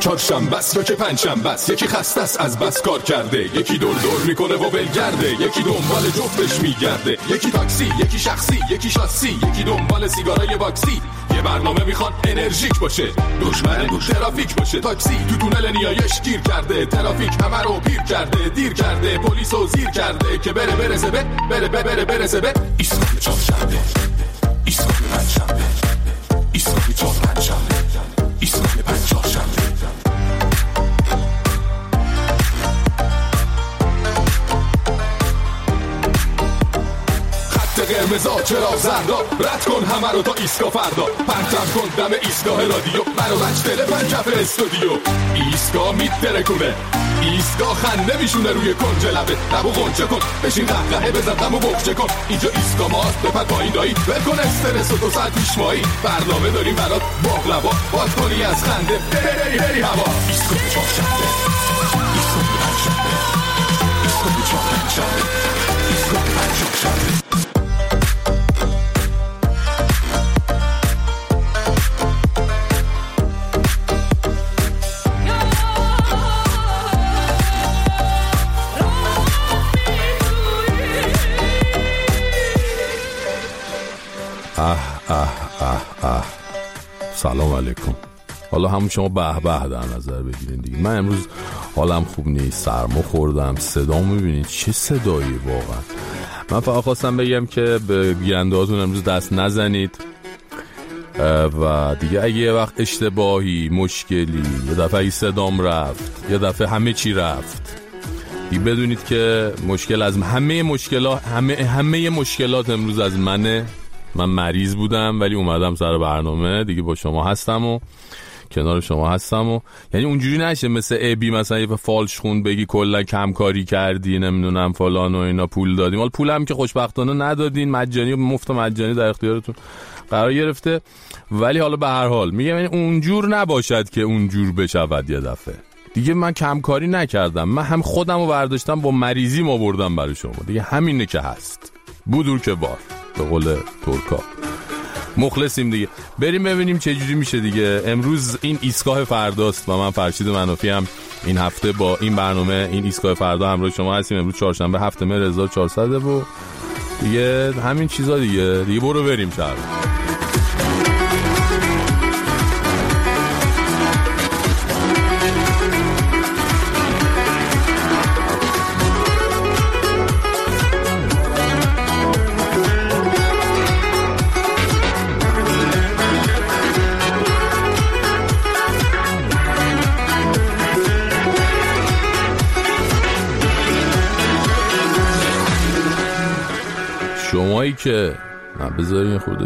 چهارشنبه است یا که پنجشنبه است، یکی خسته است از بس کار کرده، یکی دور دور میکنه و ولگرده، یکی دنبال جفتش میگرده، یکی تاکسی، یکی شخصی، یکی شاسی، یکی دنبال سیگارای باکسی. یه برنامه میخواد انرژیک باشه، دشمن ترافیک باشه. تاکسی تو تونل نیایش گیر کرده، ترافیک همه رو پیر کرده، دیر کرده، پلیسو زیر کرده که برسه به ایستگاه چهارشنبه، ایستگاه پنجشنبه، ایستگاه چهارشنبه، ایستگاه پنجشنبه. قرمزا چرا زردا، رد کن همه رو تا ایستگاه فردا، پرتم کن دم ایستگاه رادیو، منو بچ تلفن کف استودیو. ایستگاه میترکونه، ایستگاه خنده میشونه روی کنج لبه، لبو غنچه کن، بشین قهقهه بزن دمو بخچه کن. اینجا ایستگاه ماست، بپر پایین دایی، ول کن استرس و 2 ساعت پیش مایی. برنامه داریم برات باقلوا، باد کنی از خنده بری هوا. ایستگاه چهارشنبه، ایستگاه پنجشنبه، ایستگاه چهارشنبه، ایستگاه پنجشنبه. سلام علیکم. حالا همون شما به به در نظر بگیرین دیگه. من امروز حالم خوب نیست، سرما خوردم، صدامو میبینید چه صدایی واقعا. من فقط خواستم بگم که به گنده هاتون امروز دست نزنید و دیگه اگه یه وقت اشتباهی، مشکلی، یه دفعه اگه صدام رفت، یه دفعه همه چی رفت، دیگه بدونید که مشکل از همه مشکلات امروز از منه. من مریض بودم ولی اومدم سر برنامه دیگه، با شما هستم و کنار شما هستم و یعنی اونجوری نشه مثل ابی مثلا یه فالش خوند بگی کلا کم کاری کردی نمیدونم فلان و اینا پول دادیم. حالا پولم که خوشبختانه ندادین، مجانی و مفت مجانی در اختیارتون قرار گرفته، ولی حالا به هر حال میگم یعنی اونجور نباشد که اونجور بشود. یه دفعه دیگه من کم کاری نکردم، من هم خودمو برداشتم با مریضی ما بردم برای شما دیگه، همینه که هست. بودور که بار به قول ترکا. مخلصیم دیگه. بریم ببینیم چه جوری میشه دیگه. امروز این ایستگاه فرداست و من فرشید منافی هم این هفته با این برنامه این ایستگاه فردا همراه شما هستیم. امروز چهارشنبه 7 مهر 1400 و دیگه همین چیزا دیگه برو بریم شهر. شمایی که بذارین خورده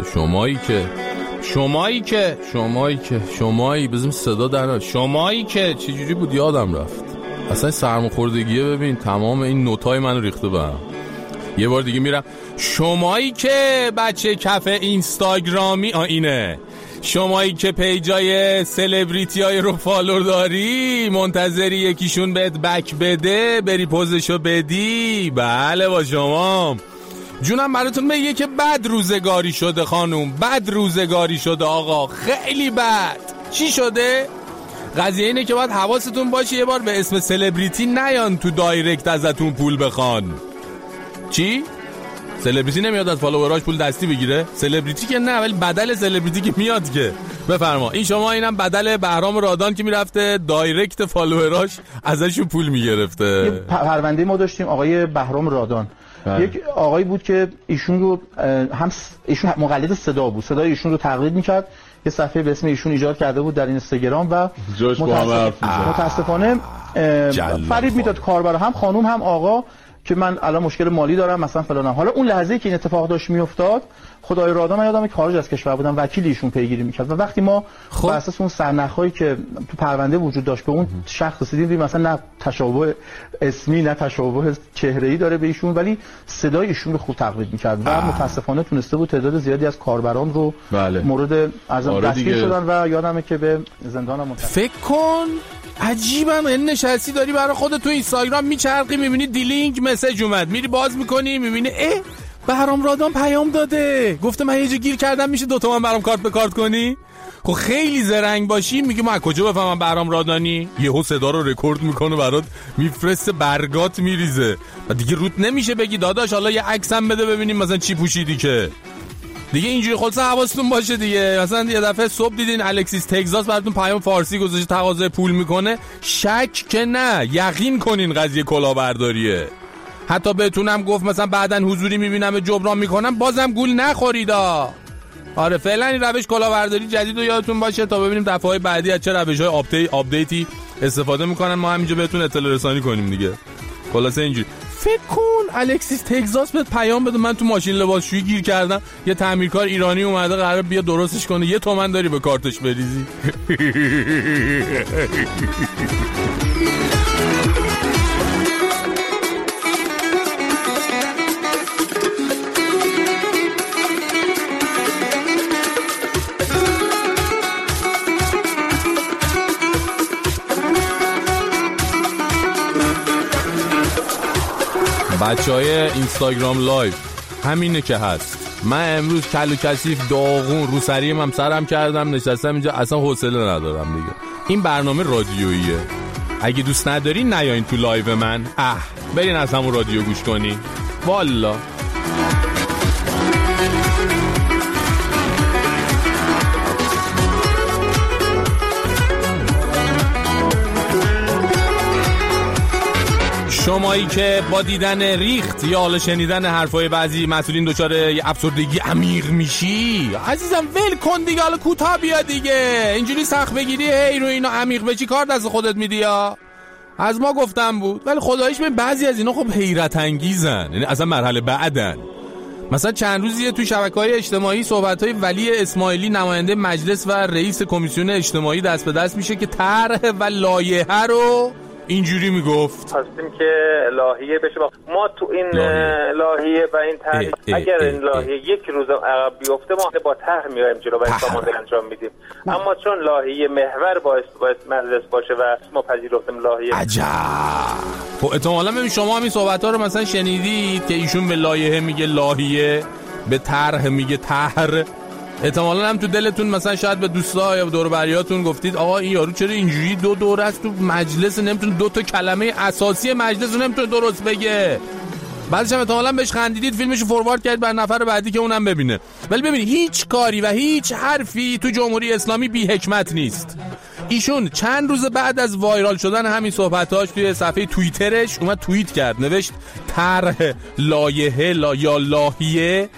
شمایی بزنیم صدا در شمایی که چجوری بود یادم رفت اصلا. سرماخوردگیه ببین تمام این نوتای منو ریخته به هم. یه بار دیگه میرم شمایی که بچه کف اینستاگرامی اینه، شمایی که پیجای سلبریتی های رو فالو داری منتظری یکیشون بهت بک بده بری پوزشو بدی. بله با شما جونم براتون میگه که بد روزگاری شده خانوم، بد روزگاری شده آقا، خیلی بد. چی شده؟ قضیه اینه که باید حواستون باشه یه بار به اسم سلبریتی نیان تو دایرکت ازتون پول بخوان. چی؟ سلبریتی نمیاد از فالووراش پول دستی بگیره؟ سلبریتی که نه، ولی بدل سلبریتی که میاد که. بفرما این شما اینم بدل بهرام رادان که میرفته دایرکت فالووراش ازشون پول میگرفته. یه پرونده ما داشتیم آقای بهرام رادان. یک آقایی بود که ایشون مقلد صدا بود، صدای ایشون رو تقلید میکرد، یه صفحه به اسم ایشون ایجاد کرده بود در اینستاگرام و متاسفانه فریب میداد کاربر هم خانوم هم آقا که من الان مشکل مالی دارم مثلا فلانم. حالا اون لحظه‌ای که این اتفاق داشت میافتاد خدای رادان، من یادمه که خارج از کشور بودم، وکیل ایشون پیگیری میکرد و وقتی ما بر اساس اون سرنخایی که تو پرونده وجود داشت به اون شخص رسیدیم، مثلا نه تشابه اسمی نه تشابه چهره‌ای داره به ایشون، ولی صدای ایشون رو خوب تقلید میکرد و متاسفانه تونسته بود تعداد زیادی از کاربران رو مورد دستگیر شدن و یادمه که به زندان هم منتقل. فکر کن عجیبم این نشستی داری برای خودت تو اینستاگرام میچرقی، میبینی دیلینک مسیج اومد، میری باز میکنی میبینی بهرام رادان پیام داده گفته من یه جا گیر کردم میشه 2 تومن برام کارت به کارت کنی. خب خیلی زرنگ باشی میگه ما از کجا بفهمم بهرام رادانی؟ یهو صدا رو رکورد میکنه برات میفرسته، برگات میریزه و دیگه روت نمیشه بگی داداش حالا یه عکسم بده ببینیم مثلا چی پوشیدی که دیگه اینجوری. خلاص حواستون باشه دیگه. مثلا یه دفعه صبح دیدین الکسیس تگزاس براتون پیام فارسی گذاشته تقاضای پول میکنه، شک که نه، یقین کنین قضیه کلاهبرداریه. حتی بهتونم گفت مثلا بعدن حضوری میبینم جبران میکنم، بازم گول نخوریدا. آره فعلا این روش کلاهبرداری جدید رو یادتون باشه تا ببینیم دفعه‌های بعدی از چه روش‌های آپدیتی استفاده میکنن، ما همینجا بهتون اطلاع رسانی کنیم دیگه. خلاصه اینجوری فکر کن الکسیس تگزاس بهت پیام بده من تو ماشین لباسشویی گیر کردم، یه تعمیرکار ایرانی اومده قرار بیا درستش کنه، 1 تومن داری به کارتش بریزی. بچهای اینستاگرام لایو همینه که هست. من امروز کل و کثیف داغون رو سریم هم سرم کردم نشستم اینجا، اصلا حوصله ندارم دیگه. این برنامه رادیوییه، اگه دوست ندارین نیاین تو لایو من، برین از همون رادیو گوش کنین والا. شمایی که با دیدن ریخت یا حالا شنیدن حرفای بعضی مسئولین دچار افسردگی عمیق میشی، عزیزم ول کن دیگه، حالا کوتاه بیا دیگه. اینجوری سخت بگیری هی رو اینا عمیق بچی کار دست خودت میدی یا از ما گفتم بود. ولی خداییش به بعضی از اینا خب حیرت انگیزن، یعنی اصلا مرحله بعدن. مثلا چند روزیه تو شبکه‌های اجتماعی صحبت‌های ولی اسماعیلی نماینده مجلس و رئیس کمیسیون اجتماعی دست به دست میشه که طرح و لایحه رو اینجوری میگفت خواستیم که لایحه بشه. ما تو این لایحه و این طرح اگر این لایحه یک روز عقب بیفته ما با طرح میایم جلو و اقدامات انجام میدیم، اما چون لایحه محور باید مجلس باشه و ما پذیرفتیم لایحه. عجب. خب احتمالاً ببین شما همین صحبت‌ها رو مثلا شنیدید که ایشون به لایحه میگه لایحه، به طرح میگه طرح. احتمالاً هم تو دلتون مثلا شاید به دوستا یا دور و بریاتون گفتید آقا این یارو چرا اینجوری دو دوره است تو مجلس، نمیتونه 2 تا کلمه اساسی مجلس رو نمیتونه درست بگه. بعدش هم احتمالاً بهش خندیدید، فیلمشو فوروارد کردید بر نفر بعدی که اونم ببینه. ولی ببینید هیچ کاری و هیچ حرفی تو جمهوری اسلامی بی حکمت نیست. ایشون چند روز بعد از وایرال شدن همین صحبتاش توی صفحه توییترش اومد توییت کرد، نوشت طرح لایحه یا لایحه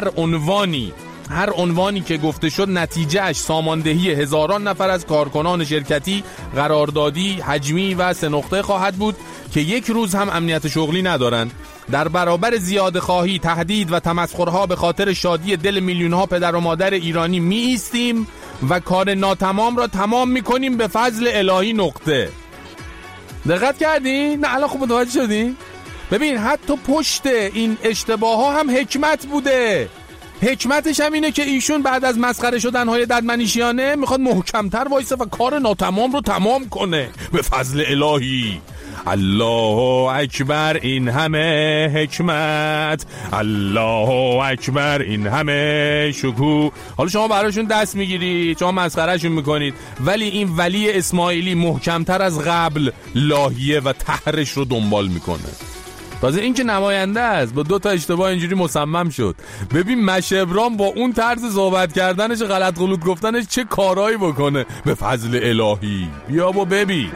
هر عنوانی که گفته شد نتیجهش ساماندهی هزاران نفر از کارکنان شرکتی، قراردادی، حجمی و 3 نقطه خواهد بود که یک روز هم امنیت شغلی ندارند. در برابر زیاده خواهی، تهدید و تمسخرها به خاطر شادی دل میلیون‌ها پدر و مادر ایرانی می ایستیم و کار ناتمام را تمام می‌کنیم به فضل الهی. نقطه. دقت کردین؟ نه الان خوب متوجه شدین؟ ببین حتی پشت این اشتباه‌ها هم حکمت بوده. حکمتش هم اینه که ایشون بعد از مسخره شدنهای ددمنشیانه میخواد محکمتر وایسه و کار ناتمام رو تمام کنه به فضل الهی. الله اکبر، این همه حکمت، الله اکبر، این همه شکوه. حالا شما براشون دست میگیرید، شما مسخرهشون میکنید، ولی این ولی اسماعیلی محکمتر از قبل لایحه و طرحش رو دنبال میکنه. تازه این که نماینده است با 2 تا اشتباه اینجوری مصمم شد. ببین مشبران با اون طرز صحبت کردنش، غلط غلوط گفتنش چه کارایی بکنه به فضل الهی. بیا با ببین.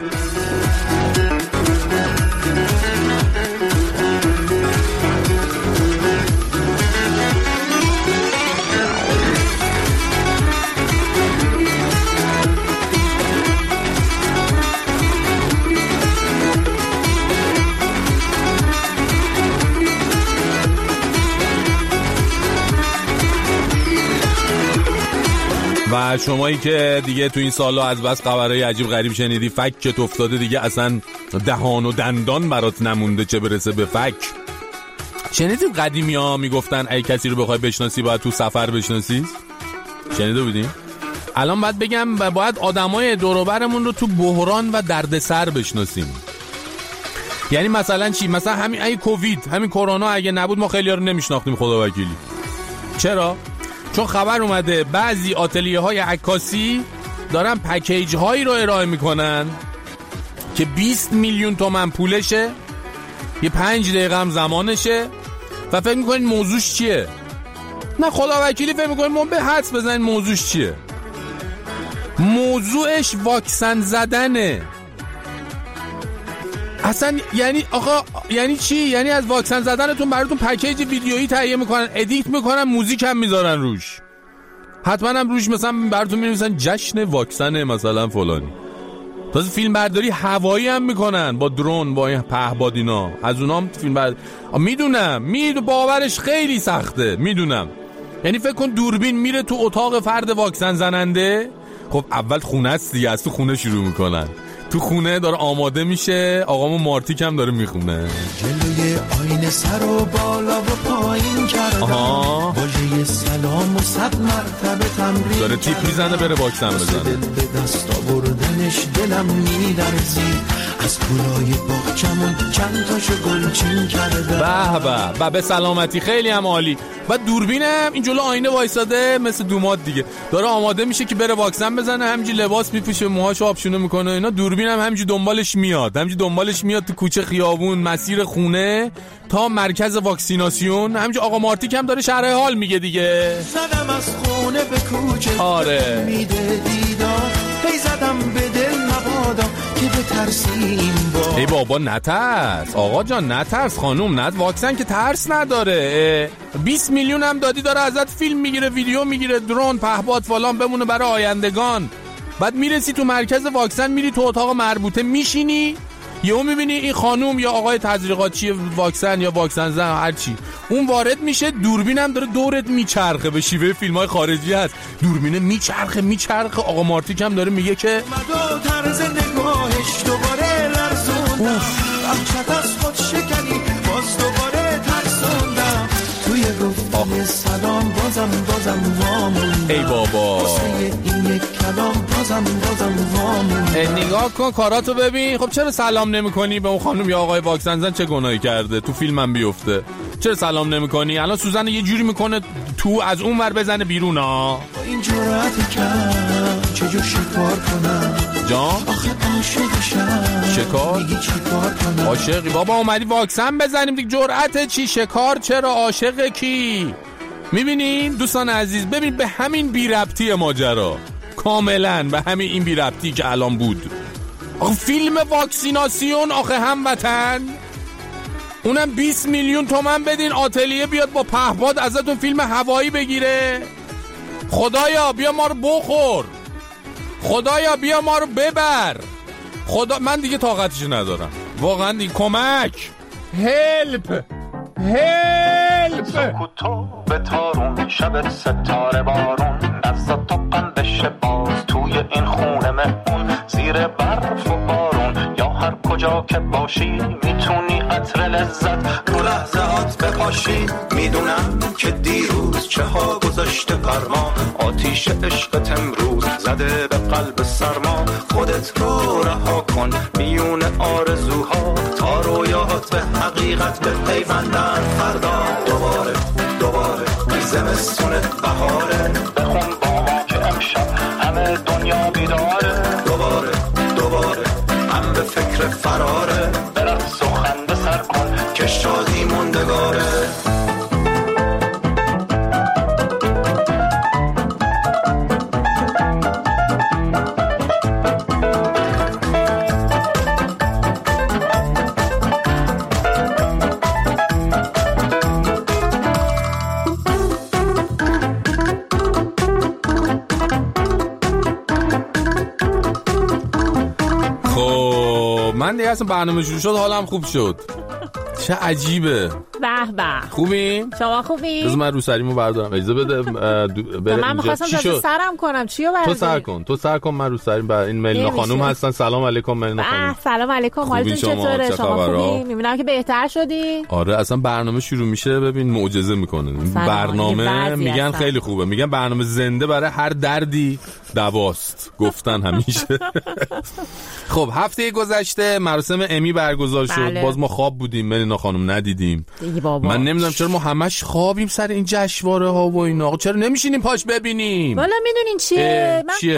و شمایی که دیگه تو این سالا از بس خبرهای عجیب غریب شنیدی، فکت افتاده دیگه، اصلا دهان و دندان برات نمونده چه برسه به فک. شنیدید قدیمی ها میگفتن ای کسی رو بخوای بشناسی باید تو سفر بشناسی؟ شنیده بودین؟ الان باید بگم باید آدمای دور و برمون رو تو بحران و دردسر بشناسیم. یعنی مثلا چی؟ مثلا همین کووید، همین کرونا اگه نبود ما خیلی‌ها رو نمیشناختیم خدا وکیلی. چرا؟ چون خبر اومده بعضی آتلیه های عکاسی دارن پکیج هایی رو ارائه میکنن که 20 میلیون تومان پولشه، یه 5 دقیقه هم زمانشه و فکر میکنین موضوعش چیه؟ نه خدا وکیلی فکر میکنین ما به حدس بزنین موضوعش چیه؟ موضوعش واکسن زدنه. اصلا یعنی آقا یعنی چی؟ یعنی از واکسن زدنتون براتون پکیج ویدیویی تهیه میکنن، ادیت میکنن، موزیک هم میذارن روش، حتما هم روش مثلا براتون مینویسن جشن واکسن مثلا فلانی. تازه فیلم برداری هوایی هم میکنن با درون، با این پهپادینا، از اونها هم فیلم برداری. میدونم باورش خیلی سخته، میدونم. یعنی فکر کن دوربین میره تو اتاق فرد واکسن زننده. خب اول خونه است دیگه، از تو خونه شروع میکنن، تو خونه داره آماده میشه، آقامون مارتیک هم داره میخونه. جلوی آینه سر و بالا و پایین کردم، واژه سلام و 100 مرتبه تمرین داره تیپ میزنه بره واکسن بزنه. به دست آوردنش دلم میلرزید، از گلای باغچمون چند تاشو گلچین کردم. به سلامتی، خیلی هم عالی. و دوربینم این جلو آینه وایساده مثل دومات دیگه، داره آماده میشه که بره واکسن بزنه، همینجوری لباس میپوشه، موهاشو آبشونه میکنه اینا. دوربینم همینجوری دنبالش میاد تو کوچه، خیابون، مسیر خونه تا مرکز واکسیناسیون. همینجوری آقا مارتیک هم داره شرح حال میگه دیگه. زدم از خونه به کوچه، آره میده دیدار، هی زدم به دل مبادا که بترسیم با. ای بابا نترس آقا جان، نترس خانوم، نه واکسن که ترس نداره. 20 میلیون هم دادی، داره ازت فیلم میگیره، ویدیو میگیره، درون، پهپاد فلان بمونه برای آیندگان. بعد میرسی تو مرکز واکسن، میری تو اتاق مربوطه میشینی، یهو میبینی این خانوم یا آقای تزریقاتچی واکسن یا واکسن زن هر چی اون وارد میشه، دوربینم داره دورت میچرخه، به شیوه فیلم‌های خارجی هست، دوربینه میچرخه. آقا مارتیک هم داره میگه که طرز نگاهش دوباره لرزوندم، بخشت از خود شکنی باز دوباره ترسوندم، توی گفتن سلام بازم واموندم. ای بابا این یک کلام بازم واموندم. نگاه کن کاراتو ببین. خب چرا سلام نمی‌کنی به اون خانم یا آقای واکسن زن؟ چه گناهی کرده؟ تو فیلمم بیفته. چرا سلام نمی‌کنی؟ الان سوزن یه جوری میکنه تو از اون ور بزنه بیرون ها. این جرأت کم چه جور شکار کنم جان؟ آخه عاشقشم. شکار؟ میگی چیکار کنم؟ عاشقی بابا، اومدی واکسن بزنیم دیگه، جرأت چی؟ شکار چرا؟ عاشق کی؟ میبینین دوستان عزیز، ببین به همین بی ربطی ماجرا، کاملا به همین این بی ربطی که الان بود. آخه فیلم واکسیناسیون، آخه هموطن، اونم 20 میلیون تومان بدین آتلیه بیاد با پهپاد ازتون فیلم هوایی بگیره. خدایا بیا ما رو بخور، خدایا بیا ما رو ببر، خدا من دیگه طاقتشو ندارم واقعا دیگه. کمک، هلپ. سکوتو به تارون، شب ستاره بارون، نزد تا قندش باز توی این خونه مهمون، زیر برف و بارون یا هر کجا که باشی، میتونی عطر لذت رو لحظات بپاشی. میدونم که دیروز چه ها گذاشته پرما، آتیش عشقت امروز زده به قلب سرما. خودت رو رها کن میون آرزوها، تا رویاهات به حقیقت به پیوندن. فردا دوباره زمستونت بهاره، بخون با ما که امشب همه دنیا بیداره. دوباره هم به فکر فراره، برقص و خنده سر کن که شادی موندگاره. من دیگه اصلا برنامه شروع شد حالم خوب شد. چه عجیبه. به به. خوبی؟ شما خوبی؟ بذار من رو سریمو بردارم. اجازه بده برم. من می‌خواستم جلسه سرم کنم. چیو برداری؟ تو سر کن من رو سریم. این ملینا خانم هستن. سلام علیکم ملینا خانم. سلام علیکم. حالتون چطوره؟ شما خوبی؟ می‌بینم که بهتر شدی. آره اصلا برنامه شروع میشه ببین معجزه میکنه. برنامه میگن خیلی خوبه. میگن برنامه زنده برای هر دردی دواست. گفتن همیشه. خب هفته گذشته مراسم امی برگزار شد. باز ما خواب بودیم ملینا خانم ندیدیم. ای بابا من نمیدونم چرا ما همش خوابیم سر این جشنواره ها و اینا. چرا نمیشینیم پاش ببینیم؟ والا میدونین چیه؟ من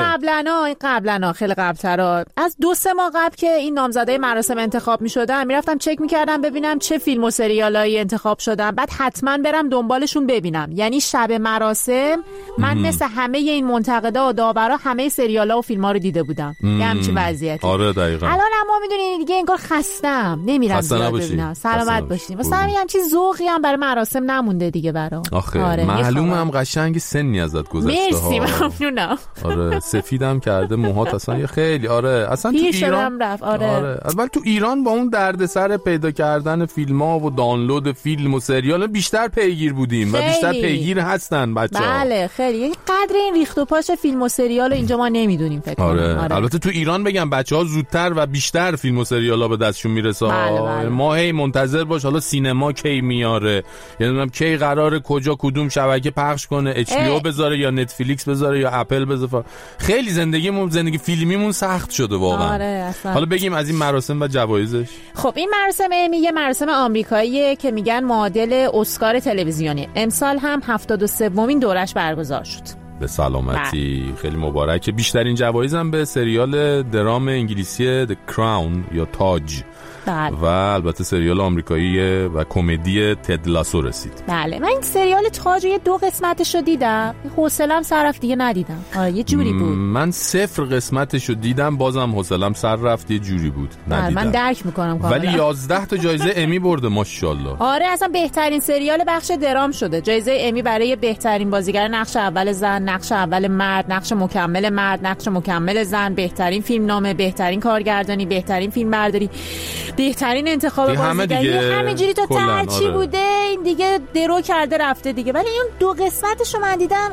قبلا خیلی قبل‌تر از 2-3 ماه قبل که این نامزدای مراسم انتخاب میشدن میرفتم چک میکردم ببینم چه فیلم و سریالایی انتخاب شدن، بعد حتما برم دنبالشون ببینم. یعنی شب مراسم من مثل همه این منتقدا و داورا همه سریالا و فیلم‌ها رو دیده بودم. یه همچین وضعیتی. آره دقیقاً. الان ما میدونین دیگه انگار خستم، نمیرم زیاد ببینم. سلامت باشین. واسه همین هم چیز ذوقی هم برای مراسم نمونده دیگه برام. آره معلومه هم قشنگ سنی ازت گذشته ها. مرسی ممنونم. آره سفیدم کرده موهات اصلا خیلی اصلا تو ایران رفت. آره ولی تو ایران با اون دردسر پیدا کردن فیلم‌ها و دانلود فیلم و سریال بیشتر پیگیر بودیم و بیشتر پیگیر هستن بچه‌ها. بله خیلی قدر این ریخت و پاش فیلم و سریال اینجا ما نمیدونیم فکر کنم. آره. البته تو ایران بگم بچه‌ها زودتر و بیشتر فیلم و سریالا به دستشون میرسه. بله. ما هی منتظر باش حالا سینما کی میاره، یعنی کی قراره کجا کدوم شبکه پخش کنه، HBO بذاره یا نتفلیکس بذاره یا اپل بذاره. خیلی زندگی فیلمیمون سخت شده واقعا. آره حالا بگیم از این مراسم و جوایزش. خب این مراسم امی یه مراسم آمریکاییه که میگن معادل اسکار تلویزیونی. امسال هم 73مین دورش برگزار شد. به سلامتی. خیلی مبارکه. بیشترین جوایز هم به سریال درام انگلیسی The Crown یا تاج و البته سریال آمریکایی و کمدی تد لاسو رسید. بله من این سریال تاج 2 قسمتشو دیدم، حوصله‌ام سر رفت دیگه ندیدم. یه جوری بود. من 0 قسمتشو دیدم بازم حوصله‌ام سر رفت، یه جوری بود ندیدم. من درک میکنم کاملا. ولی 11 تا جایزه امی برده ماشاءالله. آره اصلا بهترین سریال بخش درام شده. جایزه امی برای بهترین بازیگر نقش اول زن، نقش اول مرد، نقش مکمل مرد، نقش مکمل زن، بهترین فیلمنامه، بهترین کارگردانی، بهترین فیلمبرداری، بهترین انتخاب بازیگری، همینجوری تا ترچی بوده. این دیگه درو کرده رفته دیگه. ولی این 2 قسمتشو من دیدم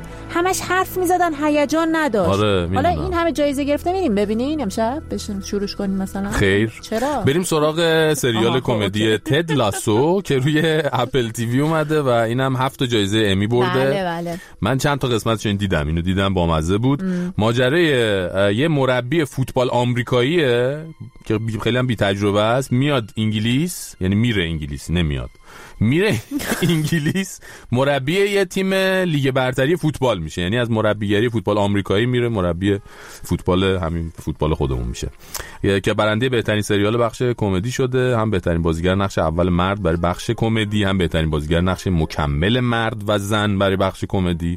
همش حرف میزدن، هیجان نداشت. حالا این همه جایزه گرفته میریم ببینین امشب بشین شروعش کنیم مثلا. خیر چرا؟ بریم سراغ سریال کمدی تد لاسو که روی اپل تیوی اومده و اینم 7 جایزه امی برده. بله. من چند تا قسمتش اینو دیدم بامزه بود. ماجرای یه مربی فوتبال آمریکاییه که خیلی هم بی تجربه است، میاد انگلیس، یعنی میره انگلیس، نمیاد میره انگلیس، مربی یه تیم لیگ برتری فوتبال میشه. یعنی از مربیگری فوتبال آمریکایی میره مربی فوتبال همین فوتبال خودمون میشه، که برنده بهترین سریال بخش کمدی شده، هم بهترین بازیگر نقش اول مرد برای بخش کمدی، هم بهترین بازیگر نقش مکمل مرد و زن برای بخش کمدی.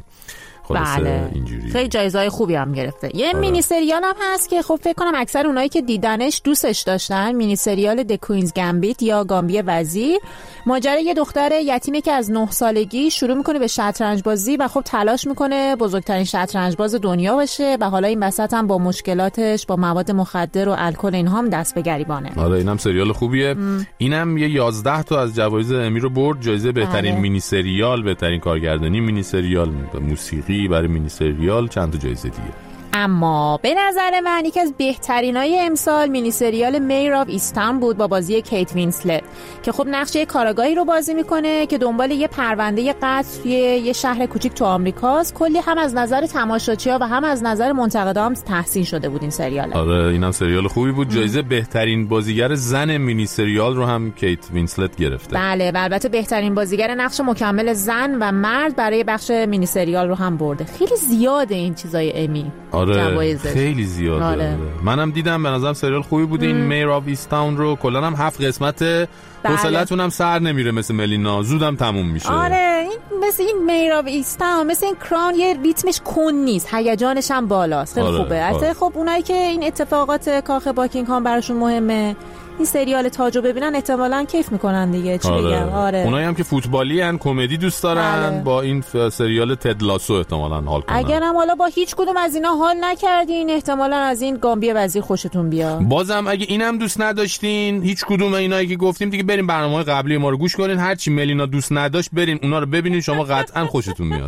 بله اینجوری خیلی جایزه‌های خوبی هم گرفته. یه مینی سریال هم هست که خب فکر کنم اکثر اونایی که دیدنش دوستش داشتن. مینی سریال د کوینز گامبیت یا گامبی وزیر. ماجرای یه دختر یتیمه که از 9 سالگی شروع میکنه به شطرنج بازی و خب تلاش میکنه بزرگترین شطرنج باز دنیا بشه و حالا این وسط هم با مشکلاتش با مواد مخدر و الکل اینها هم دست به گریبانه. آره اینم سریال خوبیه. اینم یه 11 تا از جوایز امی رو برد. جایزه بهترین مینی سریال، بهترین کارگردانی مینی سریال، موسیقی برای مینی سریال، چند تا جایزه دیگه. اما به نظر من یکی از بهترینای امسال مینی سریال میر آف ایستان بود با بازی کیت وینسلت که خب نقش یه کاراگاهی رو بازی میکنه که دنبال یه پرونده قتل یه شهر کوچیک تو آمریکاست. کلی هم از نظر تماشاچی‌ها و هم از نظر منتقدا هم تحسین شده بود این سریال. آره اینم سریال خوبی بود. جایزه بهترین بازیگر زن مینی سریال رو هم کیت وینسلت گرفته. بله و البته بهترین بازیگر نقش مکمل زن و مرد برای بخش مینی سریال رو هم برده. خیلی زیاده این چیزای امی. آره خیلی زیاده. آره. منم دیدم، به نظرم سریال خوبی بود. این میر آف ایستاون رو کلا هم 7 قسمت. حوصله‌تون هم سر نمیره مثل ملینا، زودم تموم میشه. آره مثل این میر آف ایستاون، مثل این کران یه ریتمش کن نیست، هیجانش هم بالاست. خیلی خوبه. البته خب اونایی که این اتفاقات کاخ باکینگهام براشون مهمه این سریال تاجو ببینن احتمالاً کیف میکنن دیگه. چی بگم؟ آره اونایی هم که فوتبالی ان، کمدی دوست دارن، با این سریال تد لاسو احتمالاً حال کنن. اگرم حالا با هیچ کدوم از اینا حال نکردین احتمالاً از این گامبی وزیر خوشتون بیاد. بازم اگه اینم دوست نداشتین، هیچ کدوم اینایی که گفتیم دیگه بریم برنامه‌های قبلی ما رو گوش کنین. هر چی ملینا دوست نداشت برین اونا رو ببینین، شما قطعاً خوشتون میاد.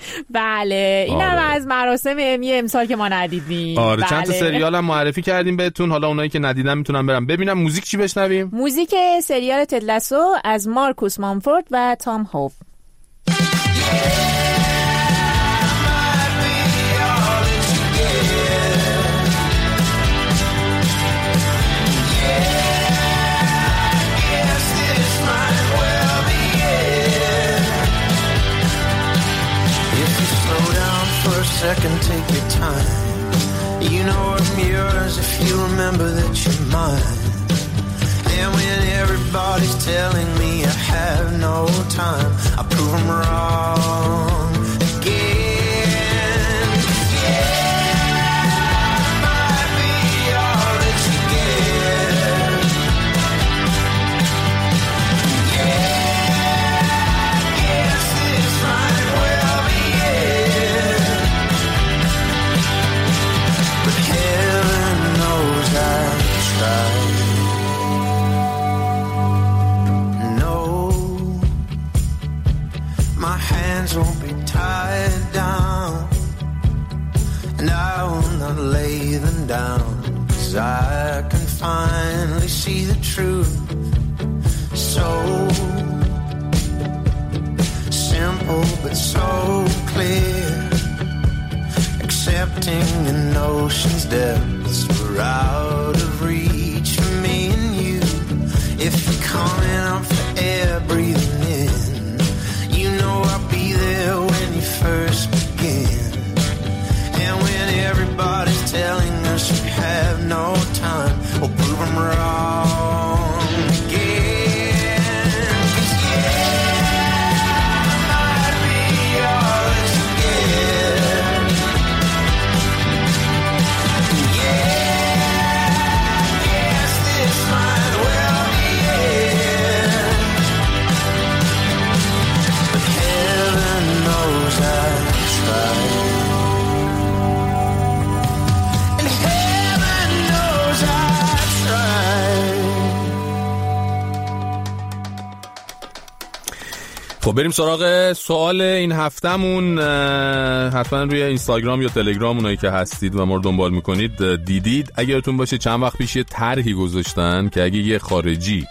بله اینم از مراسم امی امسال که ما ندیدیم. آره چند تا سریال هم معرفی کردیم بهتون، حالا اونایی که ندیدن میتونن برن ببینن. موزیک چی بشنویم؟ موزیک سریال تد لاسو از مارکوس مامفورد و تام هوف. Well know I'm yours if you remember that you're mine. And when everybody's telling me I have no time, I prove them wrong again. Yeah, I might be all that you get. Yeah, I guess this might well be it. But heaven knows I've tried. My hands won't be tied down, and I will not lay them down, 'cause I can finally see the truth. So simple but so clear, accepting an ocean's depths were out of reach for me and you. If you're coming up for air, breathing in, you know I'll be there when you first begin. And when everybody's telling us we have no time, we'll prove them wrong again. 'Cause yeah, I might be all that you get. Yeah, I guess this might well be it. Heaven knows I've tried, and heaven knows I've tried. خب بریم سراغ سوال این هفتمون. حتما روی اینستاگرام یا تلگرام اونایی که هستید و ما رو دنبال میکنید دیدید، اگرتون باشه چند وقت پیش یه طرحی گذاشتن که اگه یه خارجی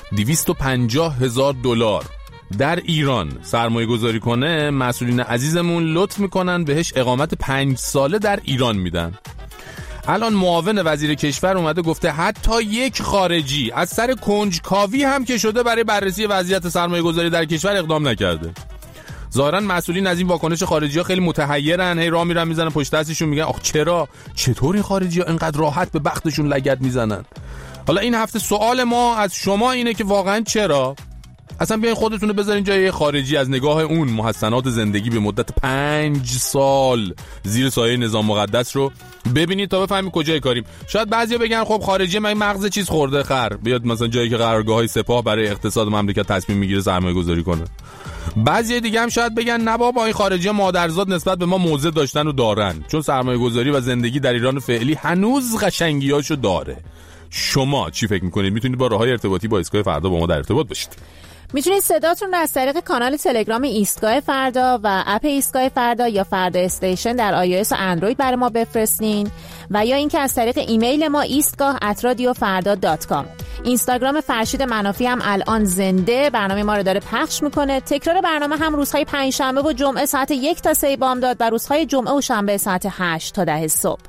$250,000 در ایران سرمایه گذاری کنه، مسئولین عزیزمون لطف میکنن بهش اقامت 5 ساله در ایران میدن. الان معاون وزیر کشور اومده گفته حتی یک خارجی از سر کنجکاوی هم که شده برای بررسی وضعیت سرمایه گذاری در کشور اقدام نکرده. ظاهرا مسئولین از این واکنش خارجی‌ها خیلی متحیرن، هی راه میرن میزنن پشت دستشون، میگن آخ چطور این خارجی‌ها اینقدر راحت به بختشون لگد میزنن. حالا این هفته سوال ما از شما اینه که واقعا چرا؟ اصلا بیاین خودتون رو بذارین جای خارجی، از نگاه اون محسنات زندگی به مدت 5 سال زیر سایه نظام مقدس رو ببینید تا بفهمید کجای کاریم. شاید بعضیا بگن خب خارجی من مغز چیز خورده خر، بیاد مثلا جایی که قرارگاه‌های سپاه برای اقتصاد مملکت تصمیم میگیره سرمایه‌گذاری کنه. بعضی دیگه هم شاید بگن نه بابا این خارجی‌ها مادرزاد نسبت به ما موضع داشتن و دارن، چون سرمایه‌گذاری و زندگی در ایران فعلی هنوز قشنگیاشو داره. شما چی فکر می‌کنید؟ میتونید با راه‌های ارتباطی با ایستگاه فردا با ما در ارتباط باشید. میتونید صداتون رو از طریق کانال تلگرام ایستگاه فردا و اپ ایستگاه فردا یا فردا استیشن در iOS و اندروید برای ما بفرستین و یا اینکه از طریق ایمیل ما istgah@radiofarda.com. اینستاگرام فرشید منافی هم الان زنده برنامه ما رو داره پخش میکنه. تکرار برنامه هم روزهای پنجشنبه و جمعه ساعت 1 تا 3 بامداد و روزهای جمعه و شنبه ساعت 8 تا 10 صبح.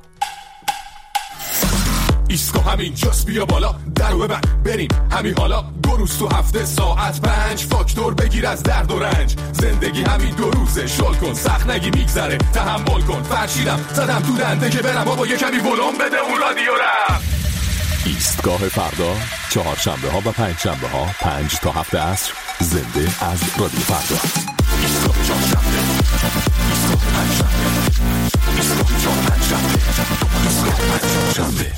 ایستگاه همین جاست، بیا بالا درو ببند بریم همین حالا. 2 روز تو هفته ساعت 5 فاکتور بگیر از درد و رنج. زندگی همین 2 روزه، شل کن سخت نگی میگذره، تحمل کن. فرشیدم زدم تو دنده که برم بابا یه کمی ولوم بده اون رادیو رم. ایستگاه فردا چهارشنبه ها و پنجشنبه ها 5 تا 7 عصر زنده از رادیو فردا. ایستگاه چهارشنبه، ایستگاه پنجشنبه، ایستگاه چهارشنبه، ایستگاه پنجشنبه.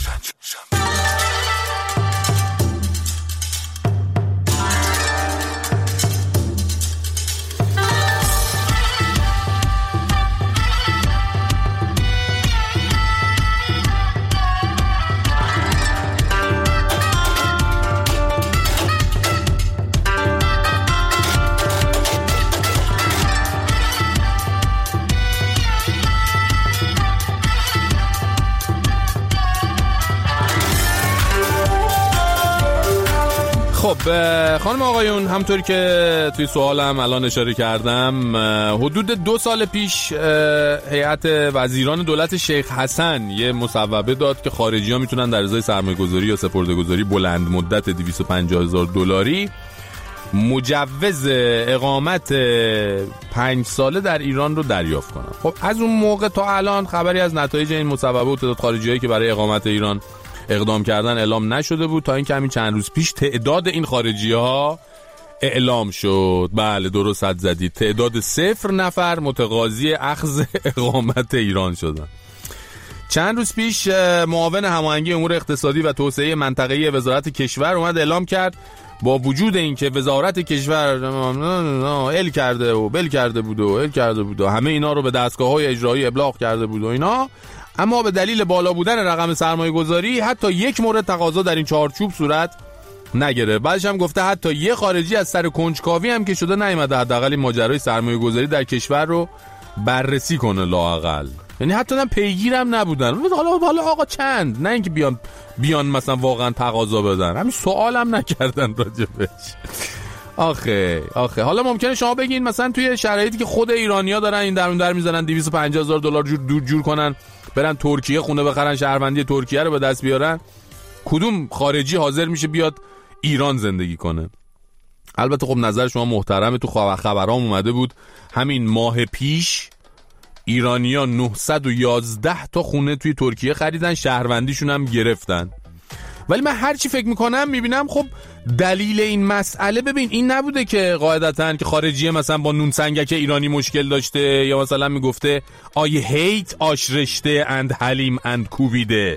خب خانم آقایون، همطوری که توی سوالم الان اشاره کردم، حدود 2 سال پیش هیئت وزیران دولت شیخ حسن یه مصوبه داد که خارجی‌ها میتونن در ازای سرمایه‌گذاری یا سپرده‌گذاری بلند مدت $250,000 مجوز اقامت 5 ساله در ایران رو دریافت کنن. خب از اون موقع تا الان خبری از نتایج این مصوبه و تعداد خارجیایی که برای اقامت ایران اقدام کردن اعلام نشده بود تا اینکه همین چند روز پیش تعداد این خارجی‌ها اعلام شد. بله درست حد زدید، تعداد 0 نفر متقاضی اخذ اقامت ایران شدن. چند روز پیش معاون هماهنگی امور اقتصادی و توسعه منطقه‌ای وزارت کشور اومد اعلام کرد با وجود اینکه وزارت کشور ال کرده و بل کرده بود و همه اینا رو به دستگاه‌های اجرایی ابلاغ کرده بود و اینا، اما به دلیل بالا بودن رقم سرمایه‌گذاری حتی یک مورد تقاضا در این چارچوب صورت نگیره. بعدش هم گفته حتی یه خارجی از سر کنجکاوی هم که شده نیومده حداقل این ماجرای سرمایه‌گذاری در کشور رو بررسی کنه لااقل. یعنی حتی هم پیگیرم نبودن. حالا آقا چند، نه اینکه بیان مثلا واقعا تقاضا بدن، همین سوالم نکردن راجبش. آخه حالا ممکنه شما بگین مثلا توی شرایطی که خود ایرانی‌ها دارن این درون در میزنن 250,000 دلار جور کنن برن ترکیه خونه بخرن شهروندی ترکیه رو به دست بیارن، کدوم خارجی حاضر میشه بیاد ایران زندگی کنه؟ البته خب نظر شما محترمه. تو خبرام اومده بود همین ماه پیش ایرانی‌ها 911 تا خونه توی ترکیه خریدن، شهروندیشون هم گرفتن. ولی من هرچی فکر میکنم میبینم خب دلیل این مسئله ببین این نبوده که قاعدتاً که خارجیه مثلا با نون سنگک ایرانی مشکل داشته یا مثلا میگفته I hate آشرشته and حلیم and کوبیده،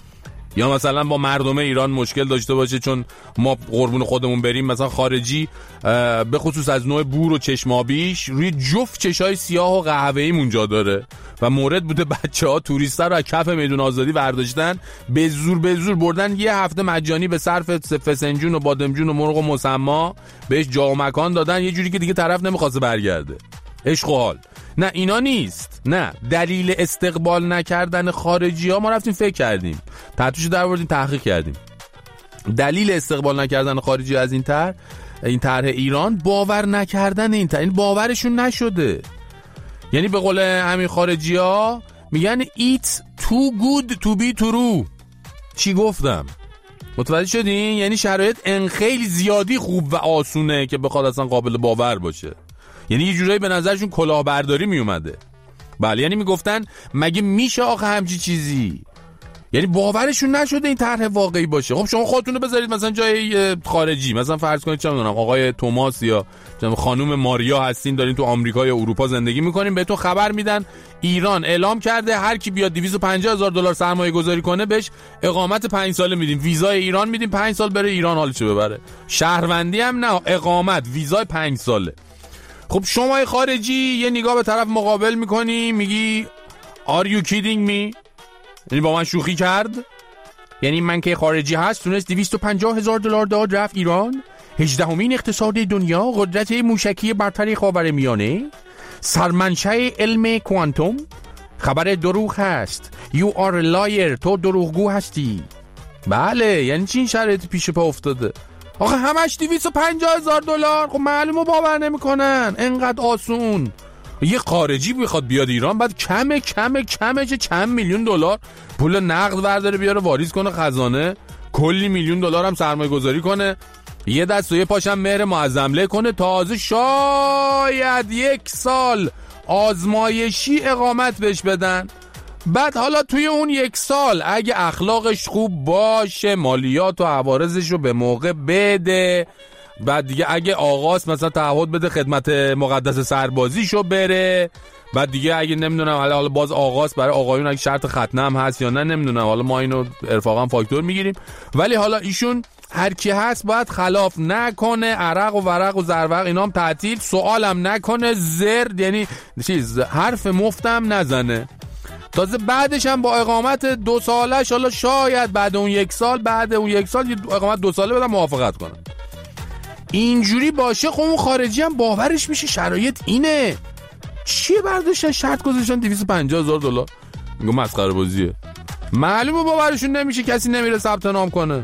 یا مثلا با مردم ایران مشکل داشته باشه چون ما قربون خودمون بریم مثلا خارجی به خصوص از نوع بور و چشمابیش روی جفت چشای سیاه و قهوه‌ای اونجا داره و مورد بوده بچه‌ها توریستا رو از کف میدون آزادی برداشتن به زور بردن یه هفته مجانی به صرف فسنجون و بادمجون و مرغ و مسما بهش جا و مکان دادن، یه جوری که دیگه طرف نمیخواسته برگرده. عشق و حال. نه اینا نیست. نه دلیل استقبال نکردن خارجی ها ما رفتیم فکر کردیم، تحتیشو در آوردیم تحقیق کردیم. دلیل استقبال نکردن خارجی از این طرح ایران باور نکردن این طرح، این باورشون نشده. یعنی به قول همین خارجی ها میگن it's too good to be true. چی گفتم؟ متوجه شدین؟ یعنی شرایط خیلی زیادی خوب و آسونه که بخواد اصلا قابل باور باشه. یعنی یه جورایی به نظرشون کلاهبرداری می اومده. بله یعنی میگفتن مگه میشه آخه همچی چیزی؟ یعنی باورشون نشده این طرح واقعی باشه. خب شما خودتون رو بذارید مثلا جای خارجی، مثلا فرض کنید چه میدونم آقای توماس یا خانم ماریا هستین، دارین تو آمریکا یا اروپا زندگی میکنین، بهتون خبر میدن ایران اعلام کرده هر کی بیاد 250,000 دلار سرمایه گذاری کنه بهش اقامت 5 ساله میدیم، ویزای ایران میدیم 5 سال بره ایران حالشو ببره، شهروندی هم نه، اقامت ویزای 5 ساله. خب شما خارجی یه نگاه به طرف مقابل میکنی میگی Are you kidding me؟ یعنی با من شوخی کرد؟ یعنی من که خارجی هست تونست 250,000 دلار داد رفت ایران، 18مین اقتصاد دنیا، قدرت موشکی برتر خاورمیانه، سرمنشأ علم کوانتوم، خبر دروغ هست. You are a liar، تو دروغگو هستی. بله یعنی چی این شرایط پیش پا افتاده؟ آخه همش 250,000 دلار. خب معلومه باور نمیکنن انقدر آسون. یه خارجی بخواد بیاد ایران بعد کمه چه چند میلیون دلار پول نقد برداره بیاره واریز کنه خزانه، کلی میلیون دلار هم سرمایه گذاری کنه، یه دست و یه پاشم مهر معظمله کنه، تازه شاید 1 سال آزمایشی اقامت بهش بدن. بعد حالا توی اون 1 سال اگه اخلاقش خوب باشه مالیات و عوارضش رو به موقع بده، بعد دیگه اگه آقاست مثلا تعهد بده خدمت مقدس سربازیشو بره، بعد دیگه اگه نمیدونم حالا باز آقاست برای آقایون اگه شرط ختنه هم هست یا نه نمیدونم، حالا ما اینو ارفاقا فاکتور میگیریم، ولی حالا ایشون هر کی هست باید خلاف نکنه، عرق و ورق و زرورق اینا هم تعطیل، سوالم نکنه، زرد یعنی چیز حرف مفتم نزنه، تازه بعدش هم با اقامت 2 سالش حالا شاید بعد اون 1 سال اقامت 2 ساله بدن موافقت کنن. اینجوری باشه خب اون خارجی هم باورش میشه شرایط اینه. چیه برداشتن شرط گذاشتن 250,000 دلار؟ میگم مسخره بازیه. معلومه باورشون نمیشه، کسی نمیره ثبت نام کنه.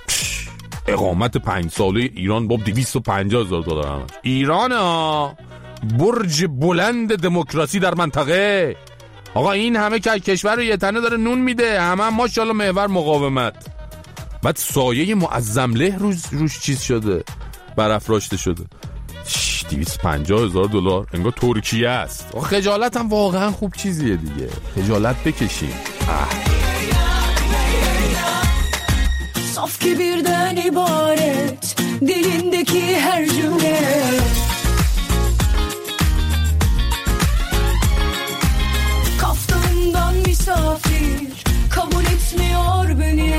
اقامت 5 ساله ایران با 250,000 دلار هم. ایران ها برج بلند دموکراسی در منطقه. آقا این همه کشور رو یه تنه داره نون میده، همه ماشاءالله محور مقاومت. بعد سایه معظمله روش چیز شده. برافراشته شده. 250,000 دلار انگار ترکیه است. خجالت هم واقعا خوب چیزیه دیگه، خجالت بکشیم. Saf kibirden ibaret dilindeki her cümle, kaftanından misafir kabul etmiyor beni.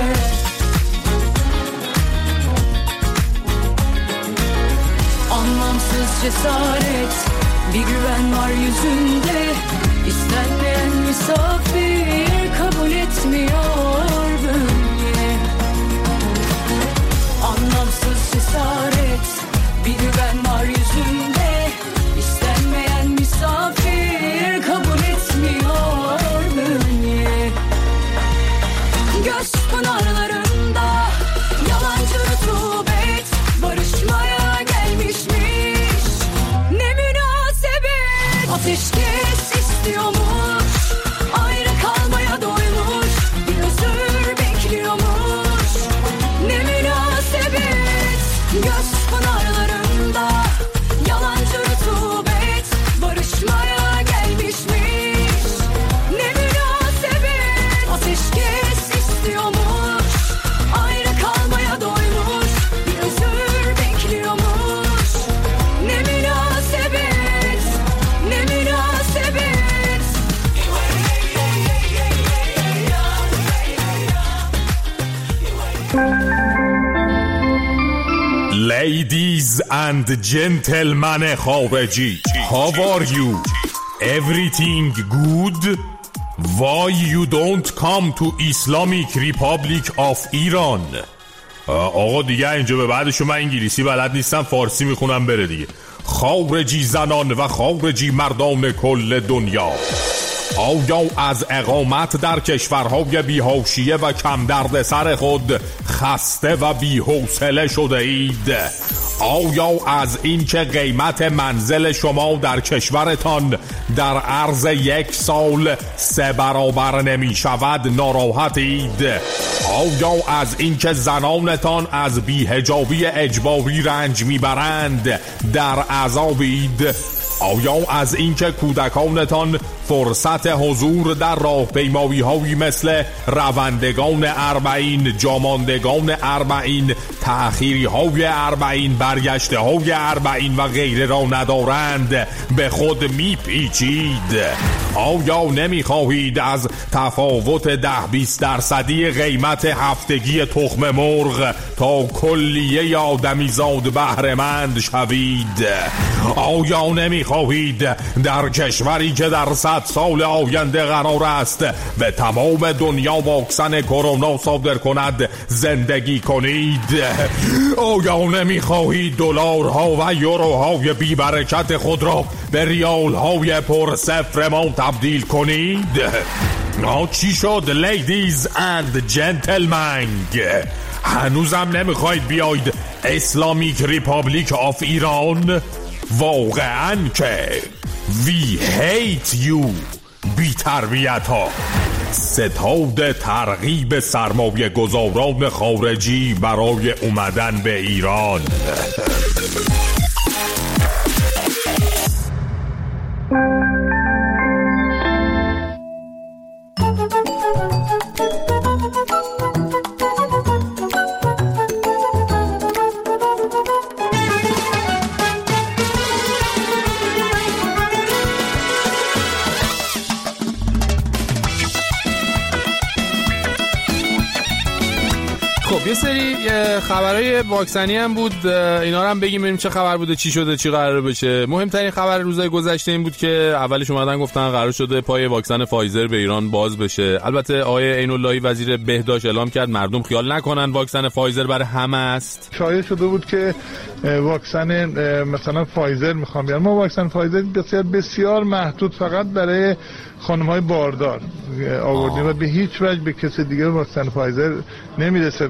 Anlamsız cesaret, bir güven var yüzünde, istenmeyen misafir kabul etmiyor beni. Anlamsız cesaret, bir güven var yüzünde, istenmeyen misafir kabul etmiyor beni. Göz pınarlarında yalancı rutubet barışmaya gelmişmiş. Ne münasebet, ateşkes istiyormuş, ayrı kalmaya doymuş, bir özür bekliyormuş. Ne münasebet, göz pınarlarında yalancı rutubet barışmaya gelmişmiş. Ne münasebet, ateşkes istiyormuş, ayrı kalmaya doymuş, bir özür bekliyormuş. Ne münasebet, ne münasebet. Ladies and gentlemen خارجی, how are you? Everything good? Why you don't come to Islamic Republic of Iran? آقا دیگه اینجا به بعدشو من انگلیسی بلد نیستم، فارسی میخونم بره دیگه. خارجی زنان و خارجی مردان کل دنیا، آیا از اقامت در کشورهای بی‌حاشیه و کم دردسر خود خسته و بی‌حوصله شده اید؟ آیا از این که قیمت منزل شما در کشورتان در عرض 1 سال 3 برابر نمی شود ناراحتید؟ آیا از این که زنانتان از بی‌حجابی اجباری رنج میبرند در عذابید؟ آیا از اینکه کودکانتان فرصت حضور در راهپیمایی‌هایی مثل روندگان اربعین، جاماندگان اربعین، تأخیری‌های اربعین، برگشته‌های اربعین و غیره را ندارند به خود میپیچید؟ آیا نمیخواهید از تفاوت 10-20% قیمت هفتگی تخم مرغ تا کلیه آدمیزاد بهره‌مند شوید؟ آیا نمیخواهید در کشوری که در 100 سال آینده قرار است به تمام دنیا واکسن کرونا صادر کند زندگی کنید؟ آیا نمیخواهید دلارها و یوروهای بی برکت خود را به ریالهای پر صفر ما تبدیل کنید؟ چی شد لیدیز اند جنتلمن؟ هنوزم نمیخواید بیاید اسلامیک ریپابلیک آف ایران؟ واقعاً که We hate you بی تربیت ها. ستاد ترغیب سرمایه گذاران خارجی برای اومدن به ایران. یه سری خبرهای واکسنی هم بود، اینا رو هم بگیم ببینیم چه خبر بوده، چی شده، چی قراره بشه. مهمترین خبر روزهای گذشته این بود که اولش اومدن گفتن قرار شده پای واکسن فایزر به ایران باز بشه. البته آقای عین‌اللهی وزیر بهداشت اعلام کرد مردم خیال نکنن واکسن فایزر برای همه است. شایع شده بود که واکسن مثلا فایزر میخوام بیارن، ما واکسن فایزر بسیار محدود فقط برای خانم‌های باردار آوردیم و به هیچ وجه به کسی دیگه واکسن فایزر نمیرسه.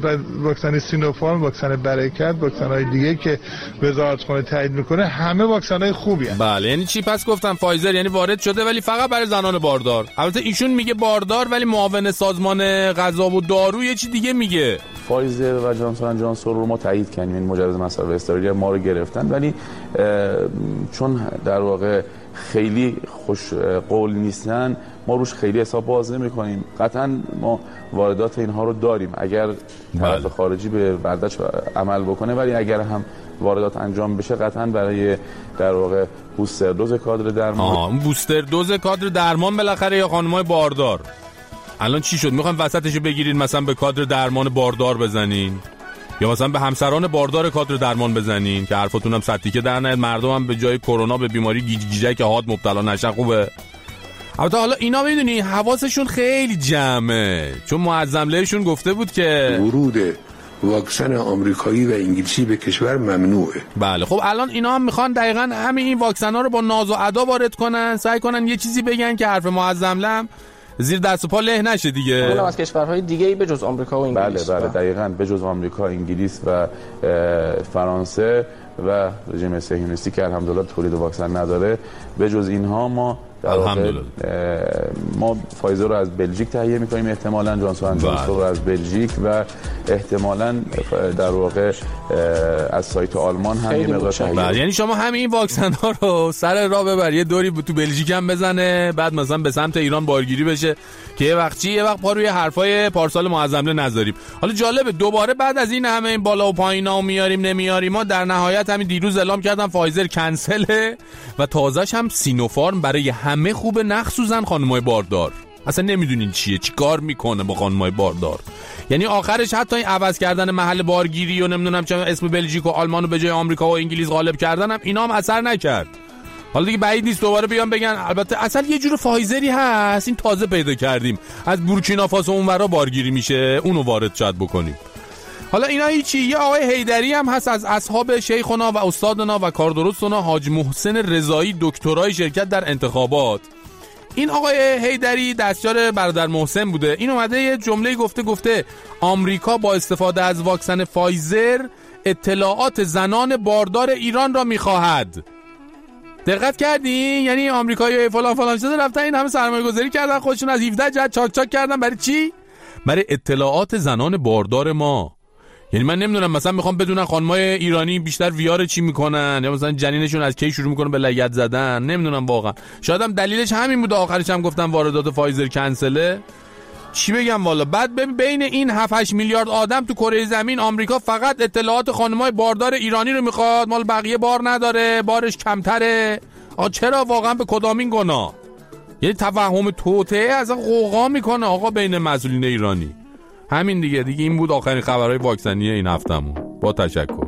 واکسن سینوفارم، واکسن برکت، واکسن‌های دیگه که وزارتخانه تایید میکنه، همه واکسن‌های خوبی هستند. بله یعنی چی پس گفتم فایزر یعنی وارد شده ولی فقط برای زنان باردار. البته ایشون میگه باردار ولی معاون سازمان غذا و دارو یه چی دیگه میگه. فایزر و جانسون جانسون رو ما تایید کردیم، این مجوز مصرف استرالی ما رو گرفتن، ولی چون در واقع خیلی خوش قول نیستن ما روش خیلی حساب باز نمی‌کنیم. قطعاً ما واردات اینها رو داریم اگر طرف خارجی به برداشت عمل بکنه، ولی اگر هم واردات انجام بشه قطعاً برای در واقع بوستر دوز کادر درمان. بوستر دوز کادر درمان بالاخره یا خانم‌های باردار. الان چی شد؟ میخوام وسطشو بگیرین مثلا به کادر درمان باردار بزنین یا مثلا به همسران باردار کادر درمان بزنین که حرفتون هم سطحی که در نیاد، مردم هم به جای کرونا به بیماری گیجک حاد مبتلا نشن. خوبه. البته حالا اینا میدونی حواسشون خیلی جمعه، چون معظم لهشون گفته بود که ورود واکسن آمریکایی و انگلیسی به کشور ممنوعه. بله خب الان اینا هم میخوان دقیقاً همین این واکسن ها رو با ناز و ادا وارد کنن، سعی کنن یه چیزی بگن که حرف معظم له زیر دست و پا له نشه دیگه. اونم از کشورهای دیگه‌ای به جز آمریکا و انگلیس. بله دقیقاً به جز آمریکا، انگلیس و فرانسه و رژیم صهیونیستی که الحمدلله تولید واکسن نداره، به جز اینها ما ما فایزر رو از بلژیک تهیه می‌کنیم، احتمالاً جانسون جانسون رو از بلژیک و احتمالاً در واقع از سایت آلمان هم یه مقدار تهیه. یعنی شما همین این واکسن ها رو سر راه ببر، یه دوری تو بلژیک هم بزنه، بعد مثلا به سمت ایران بارگیری بشه که یه وقت پا روی حرفای پارسال معظم له نذاریم. حالا جالبه دوباره بعد از این همه این بالا و پایینا و میاریم نمیاریم، ما در نهایت همین دیروز اعلام کردن فایزر کنسله و تازه‌ش هم سینوفارم برای همه خوبه، مخصوصا خانمای باردار. اصلا نمیدونین چیه، چی کار میکنه با خانمای باردار. یعنی آخرش حتی این عوض کردن محل بارگیری و نمیدونم چه اسم بلژیک و آلمان رو به جای آمریکا و انگلیس غالب کردن هم اینا هم اثر نکرد. حالا دیگه بعید نیست دوباره بیان بگن البته اصلا یه جور فایزری هست این تازه پیدا کردیم از بورکینافاسو اونورا بارگیری میشه، اونو وارد شد بکنیم. حالا اینا هیچی. یه آقای حیدری هم هست از اصحاب شیخنا و استادنا و کاردرستنا، حاج محسن رضایی، دکترای شرکت در انتخابات. این آقای حیدری دستیار برادر محسن بوده. این اومده یه جمله گفته آمریکا با استفاده از واکسن فایزر اطلاعات زنان باردار ایران را میخواهد. دقت کردین؟ یعنی آمریکایی‌ها فلان شده رفتن این همه سرمایه‌گذاری کردن، خودشون از 17 جهت چاک کردن. برای چی؟ برای اطلاعات زنان باردار ما. یعنی من نمیدونم مثلا میخوام بدونن خانمای ایرانی بیشتر ویار چی میکنن یا مثلا جنینشون از کی شروع میکنه به لگد زدن، نمیدونم واقعا. شاید هم دلیلش همین بوده، آخرش هم گفتن واردات فایزر کنسله. چی بگم والا. بعد بین این 7-8 میلیارد آدم تو کره زمین آمریکا فقط اطلاعات خانمای باردار ایرانی رو میخواد، مال بقیه بار نداره، بارش کمتره. چرا واقعا به کدامین گناه؟ یعنی توهم توطئه از قوقا میکنه آقا بین مسئولین ایرانی. همین دیگه این بود آخرین خبرهای واکسنی این هفتمون. با تشکر.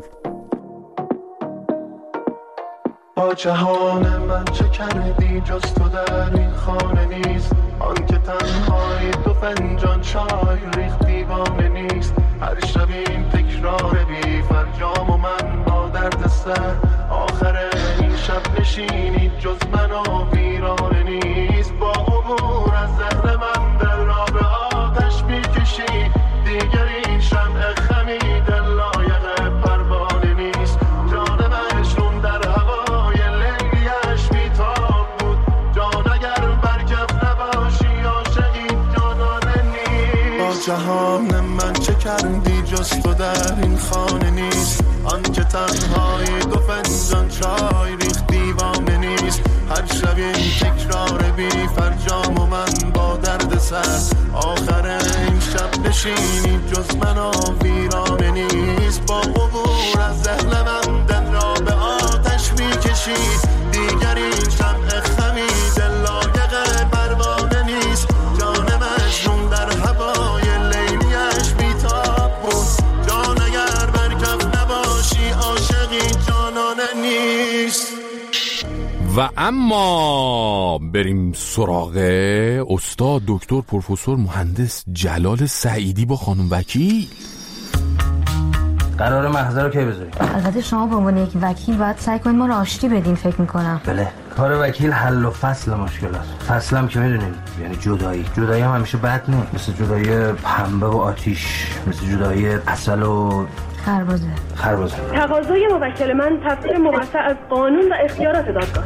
با جهان من چه کردی جز تو در این خانه نیست، آن که تنهایی دو فنجان چای ریخت دیوانه نیست. هر شب این تکرار بی فرجام و من با درد سر، آخر این شب نشینی جز من و ویرانه نیست. با عبور از ذهن من در راه به آتش میکشی، دیگر این شمع خمید لایق پروانه نیست. جان مجنون در هوای لیلیش بیتاب بود، جان اگر برکف نباشی عاشقی جانانه نیست. با جهان من چه کردی جز تو در این خانه نیست، آن که تنهایی دو فنجان چای ریخت دیوانه نیست. هر شب این تکرار بی فرجام و من با درد سر، آخر این شب نشینی جز من و ویرانه نیست. با عبور از ذهن من دل را به آتش میکشی، دیگر این شمع خمید لایق پروانه نیست. جان مجنون در هوای لیلیش بیتاب بود، جان اگر برکف نباشی عاشقی جانانه نیست. و اما بریم سراغ استاد دکتر پروفسور مهندس جلال سعیدی با خانم وکیل. قرار محضر رو کی بذاریم؟ البته شما به عنوان یک وکیل باید سعی کنید ما رو آشتی بدین فکر میکنم. بله کار وکیل حل و فصل مشکلات. فصل هم که میدونین یعنی جدایی هم همیشه بد نیست، مثل جدایی پنبه و آتیش، مثل جدایی عسل و خربزه. تقاضای موکل من تفسیر موسع از قانون و اختیارات دادگاه.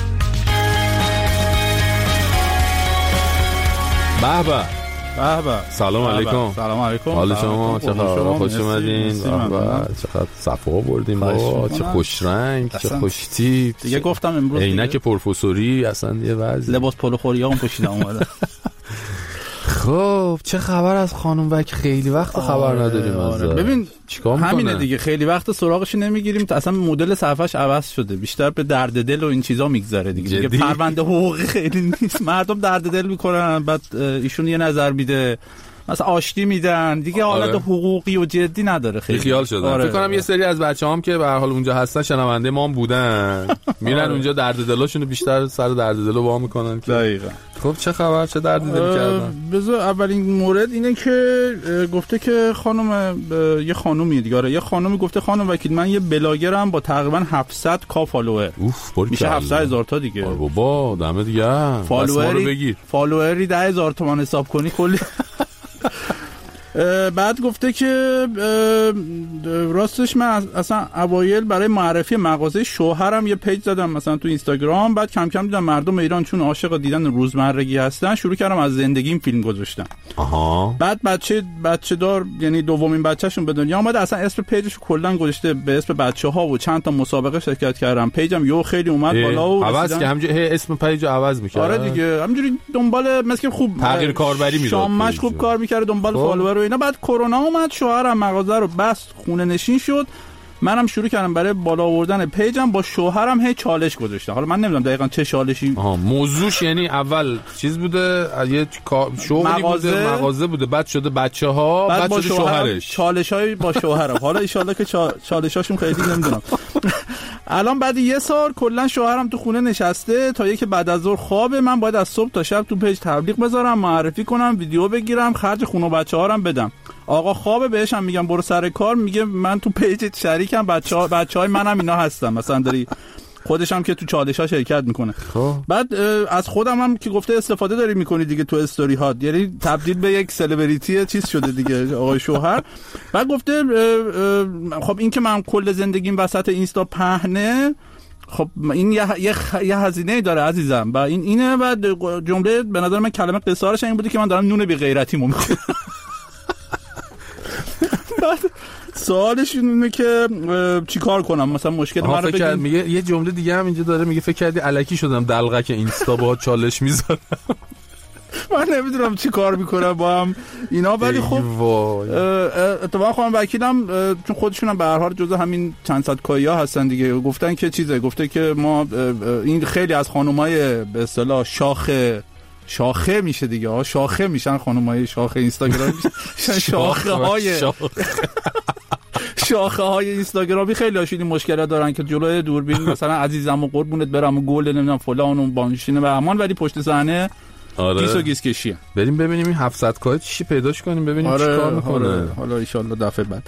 به سلام علیکم. سلام علیکم. حال شما چه خبر؟ خوش اومدین. چقدر صفا بردیم بابا، چه خوش رنگ، چه خوش تیپ. دیگه گفتم امروز عینک پروفسوری اصلا یه وضع. لباس پلو خوریام پوشیدم اومدم. خب چه خبر از خانم وک؟ خیلی وقت خبر نداریم ازش. ببین چیکار میکنه؟ همینه دیگه، خیلی وقت سراغش نمیگیریم، اصلا مدل صفحش عوض شده، بیشتر به درد دل و این چیزا میگذره دیگه پرونده حقوقی خیلی نیست، مردم درد دل میکنن، بعد ایشون یه نظر میده مثلا آشتی میدن دیگه. حالت حقوقی و جدی نداره، خیلی خیال شدن. فکر کنم یه سری از بچه‌هام که به هر حال اونجا هستن شنونده ما هم بودن، میرن اونجا درد دلاشونو بیشتر سر درد دلو وا میکنن. دقیقاً. خب چه خبر، چه درد دل کردن؟ بذار اولین مورد اینه که گفته که خانم یه خانومی دیگه، یه خانومی گفته خانم وکیل من یه بلاگرم با تقریبا 700 کا فالوور. میشه 700,000 تا دیگه. بابا دمه دیگه. فالووری 10,000 تومان حساب کنی کلی. بعد گفته که راستش من اصلا اوایل برای معرفی مغازه شوهرم یه پیج زدم مثلا تو اینستاگرام، بعد کم کم دیدم مردم ایران چون عاشق دیدن روزمرگی هستن شروع کردم از زندگیم فیلم گذاشتم. بعد بچه دار یعنی دومین بچه‌شون به دنیا اومد، اصلا اسم پیجش کلا گذاشته به اسم بچه‌ها و چند تا مسابقه شرکت کردم. پیجم یو خیلی اومد بالا و عوض که همینجوری اسم پیجو عوض می‌کنه. آره دیگه همینجوری دنبال مثلا خوب تغییر کاربری می‌داد، شامش خوب کار می‌کرد دنبال فالوور و اینا. بعد کرونا اومد، شوهرم مغازه رو بست، خونه نشین شد، منم شروع کردم برای بالا آوردن پیجم با شوهرم هی چالش گذاشتم. حالا من نمیدونم دقیقاً چه چالشی موضوعش، یعنی اول چیز بوده، یه شغلی بوده، مغازه بوده، بعد شده بچه‌ها، بعد شده شوهرش، چالش‌های با شوهرم. حالا ان شاءالله که چالشاشون خیلی نمیدونم. الان بعد یه سال کلا شوهرم تو خونه نشسته تا یکی بعد از ظهر خوابه، من باید از صبح تا شب تو پیج تبلیغ بذارم، معرفی کنم، ویدیو بگیرم، خرج خونه و بچه‌ها رو بدم. آقا خوابه، بهش هم میگم برو سر کار، میگه من تو پیج شریکم، بچه‌های منم اینا هستن، مثلا داری خودش هم که تو چالش‌ها شرکت میکنه. بعد از خودم هم که گفته استفاده داری میکنی دیگه تو استوری ها، یعنی تبدیل به یک سلبریتی چیز شده دیگه آقای شوهر. بعد گفته خب این که من کل زندگیم وسط اینستا پهنه، خب این یه هزینه داره عزیزم، و اینه. بعد جمله به نظر من کلمه قصارش این بوده که من دارم نون بی غیرتی می‌خورم. بعد سوالش اینه که چیکار کنم، مثلا مشکل من رو بگید. میگه یه جمله دیگه هم اینجا داره، میگه فکر کردی الکی شدم دلغک اینستا با چالش میذارم. من نمیدونم چی کار میکنم با هم اینا، ولی خب اتفاقا خانم وکیلم چون خودشون هم به هر حال جزء همین چند صد کایا هستن دیگه، گفتن که گفته که ما این خیلی از خانمای به اصطلاح شاخه میشه دیگه، شاخه میشن خانمای شاخه اینستاگرام میشن، شاخه های اینستاگرامی خیلی هاشون این مشکلات دارن که جلوی دوربین مثلا عزیزم و قربونت برم و گل نمیدونم فلان و بانشینه و امان، ولی پشت صحنه گیس و گیس کشیه. بریم ببینیم این 700 کای چی پیداش کنیم، ببینیم چی کار میکنه. حالا ان شاءالله دفعه بعد.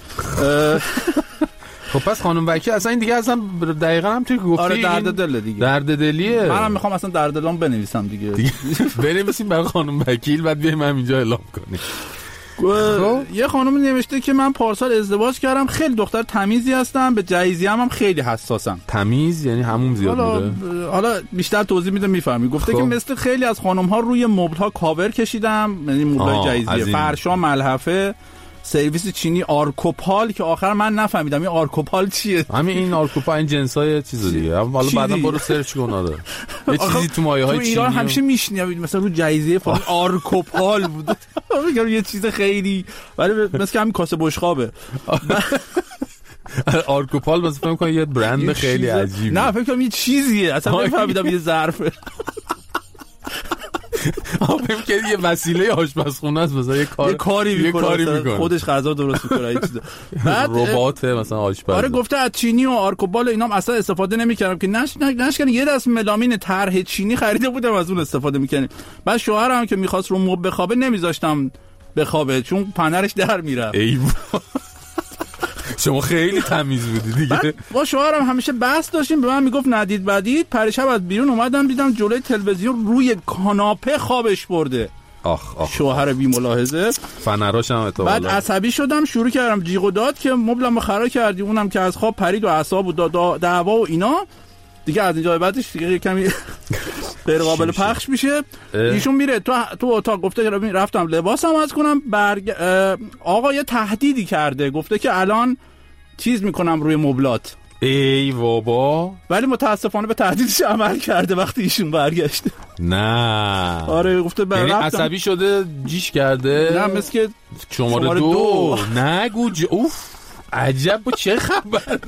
خب پس خانم وکیل اصلا این دیگه اصلا دقیقاً هم توی گفتی. آره درد دل دیگه، درد دلیه. منم میخوام اصلا درد دلام بنویسم دیگه. بنویسیم برای خانم وکیل، بعد بیایم همینجا اعلام کنیم. یه خانم نوشته که من پارسال ازدواج کردم، خیلی دختر تمیزی هستم، به جایزی هم خیلی حساسم. تمیز یعنی همون زیاد بوده. حالا بیشتر توضیح میده میفهمی. گفته که مثل خیلی از خانم ها روی مبل ها کاور کشیدم، یعنی مبل جایزی، فرشا، ملحفه، سرویس چینی، آرکوپال که آخر من نفهمیدم این آرکوپال چیه. همین این آرکوپال این جنسای چیز دیگه، حالا بعدا برو سرچ کن. آره یه چیزی تو مایه‌های چینی، تو ایران همیشه میشنیدم مثلا رو جایزه فلان آرکوپال بود، میگم یه چیز خیلی، ولی مثل همین کاسه بشقابه. آرکوپال مثلا فکر کنم یه برند خیلی عجیبه. نه فکر کنم یه چیزیه، اصلا نفهمیدم یه ظرفه. فکر کنم یه وسیله آشپزخونه است، مثلا یه کاری میکنه، خودش غذا درست میکنه، یه چیز. بعد ربات مثلا آشپز. آره گفته از چینی و آرکوپال اینام اصلا استفاده نمیکردم که نشکنه، یه دست ملامین طرح چینی خریده بودم از اون استفاده میکنیم. بعد شوهرم که میخواست رو مبل بخوابه نمیذاشتم بخوابه چون پنرش در میره. شما خیلی تمیز بودی دیگه. با شوهرم همیشه بحث داشتیم، به من میگفت ندید بدید. پریشب از بیرون اومدم دیدم جلوی تلویزیون روی کاناپه خوابش برده. شوهر بی ملاحظه. فنراش هم بعد عصبی شدم، شروع کردم جیغ و داد که مبلمو خراب کردی. اونم که از خواب پرید و اعصاب و دعوا و اینا دیگه. از اینجا بعدش دیگه کمی غیر قابل پخش میشه. ایشون میره تو اتاق، گفته رفتم لباسم عوض کنم. آقا یه تهدیدی کرده، گفته که الان چیز میکنم روی مبلات. ای بابا. ولی متاسفانه به تهدیدش عمل کرده وقتی ایشون برگشته. نه آره گفته یعنی عصبی شده جیش کرده. نه مثل که شماره 2 نگو اوف عجب چه خبره.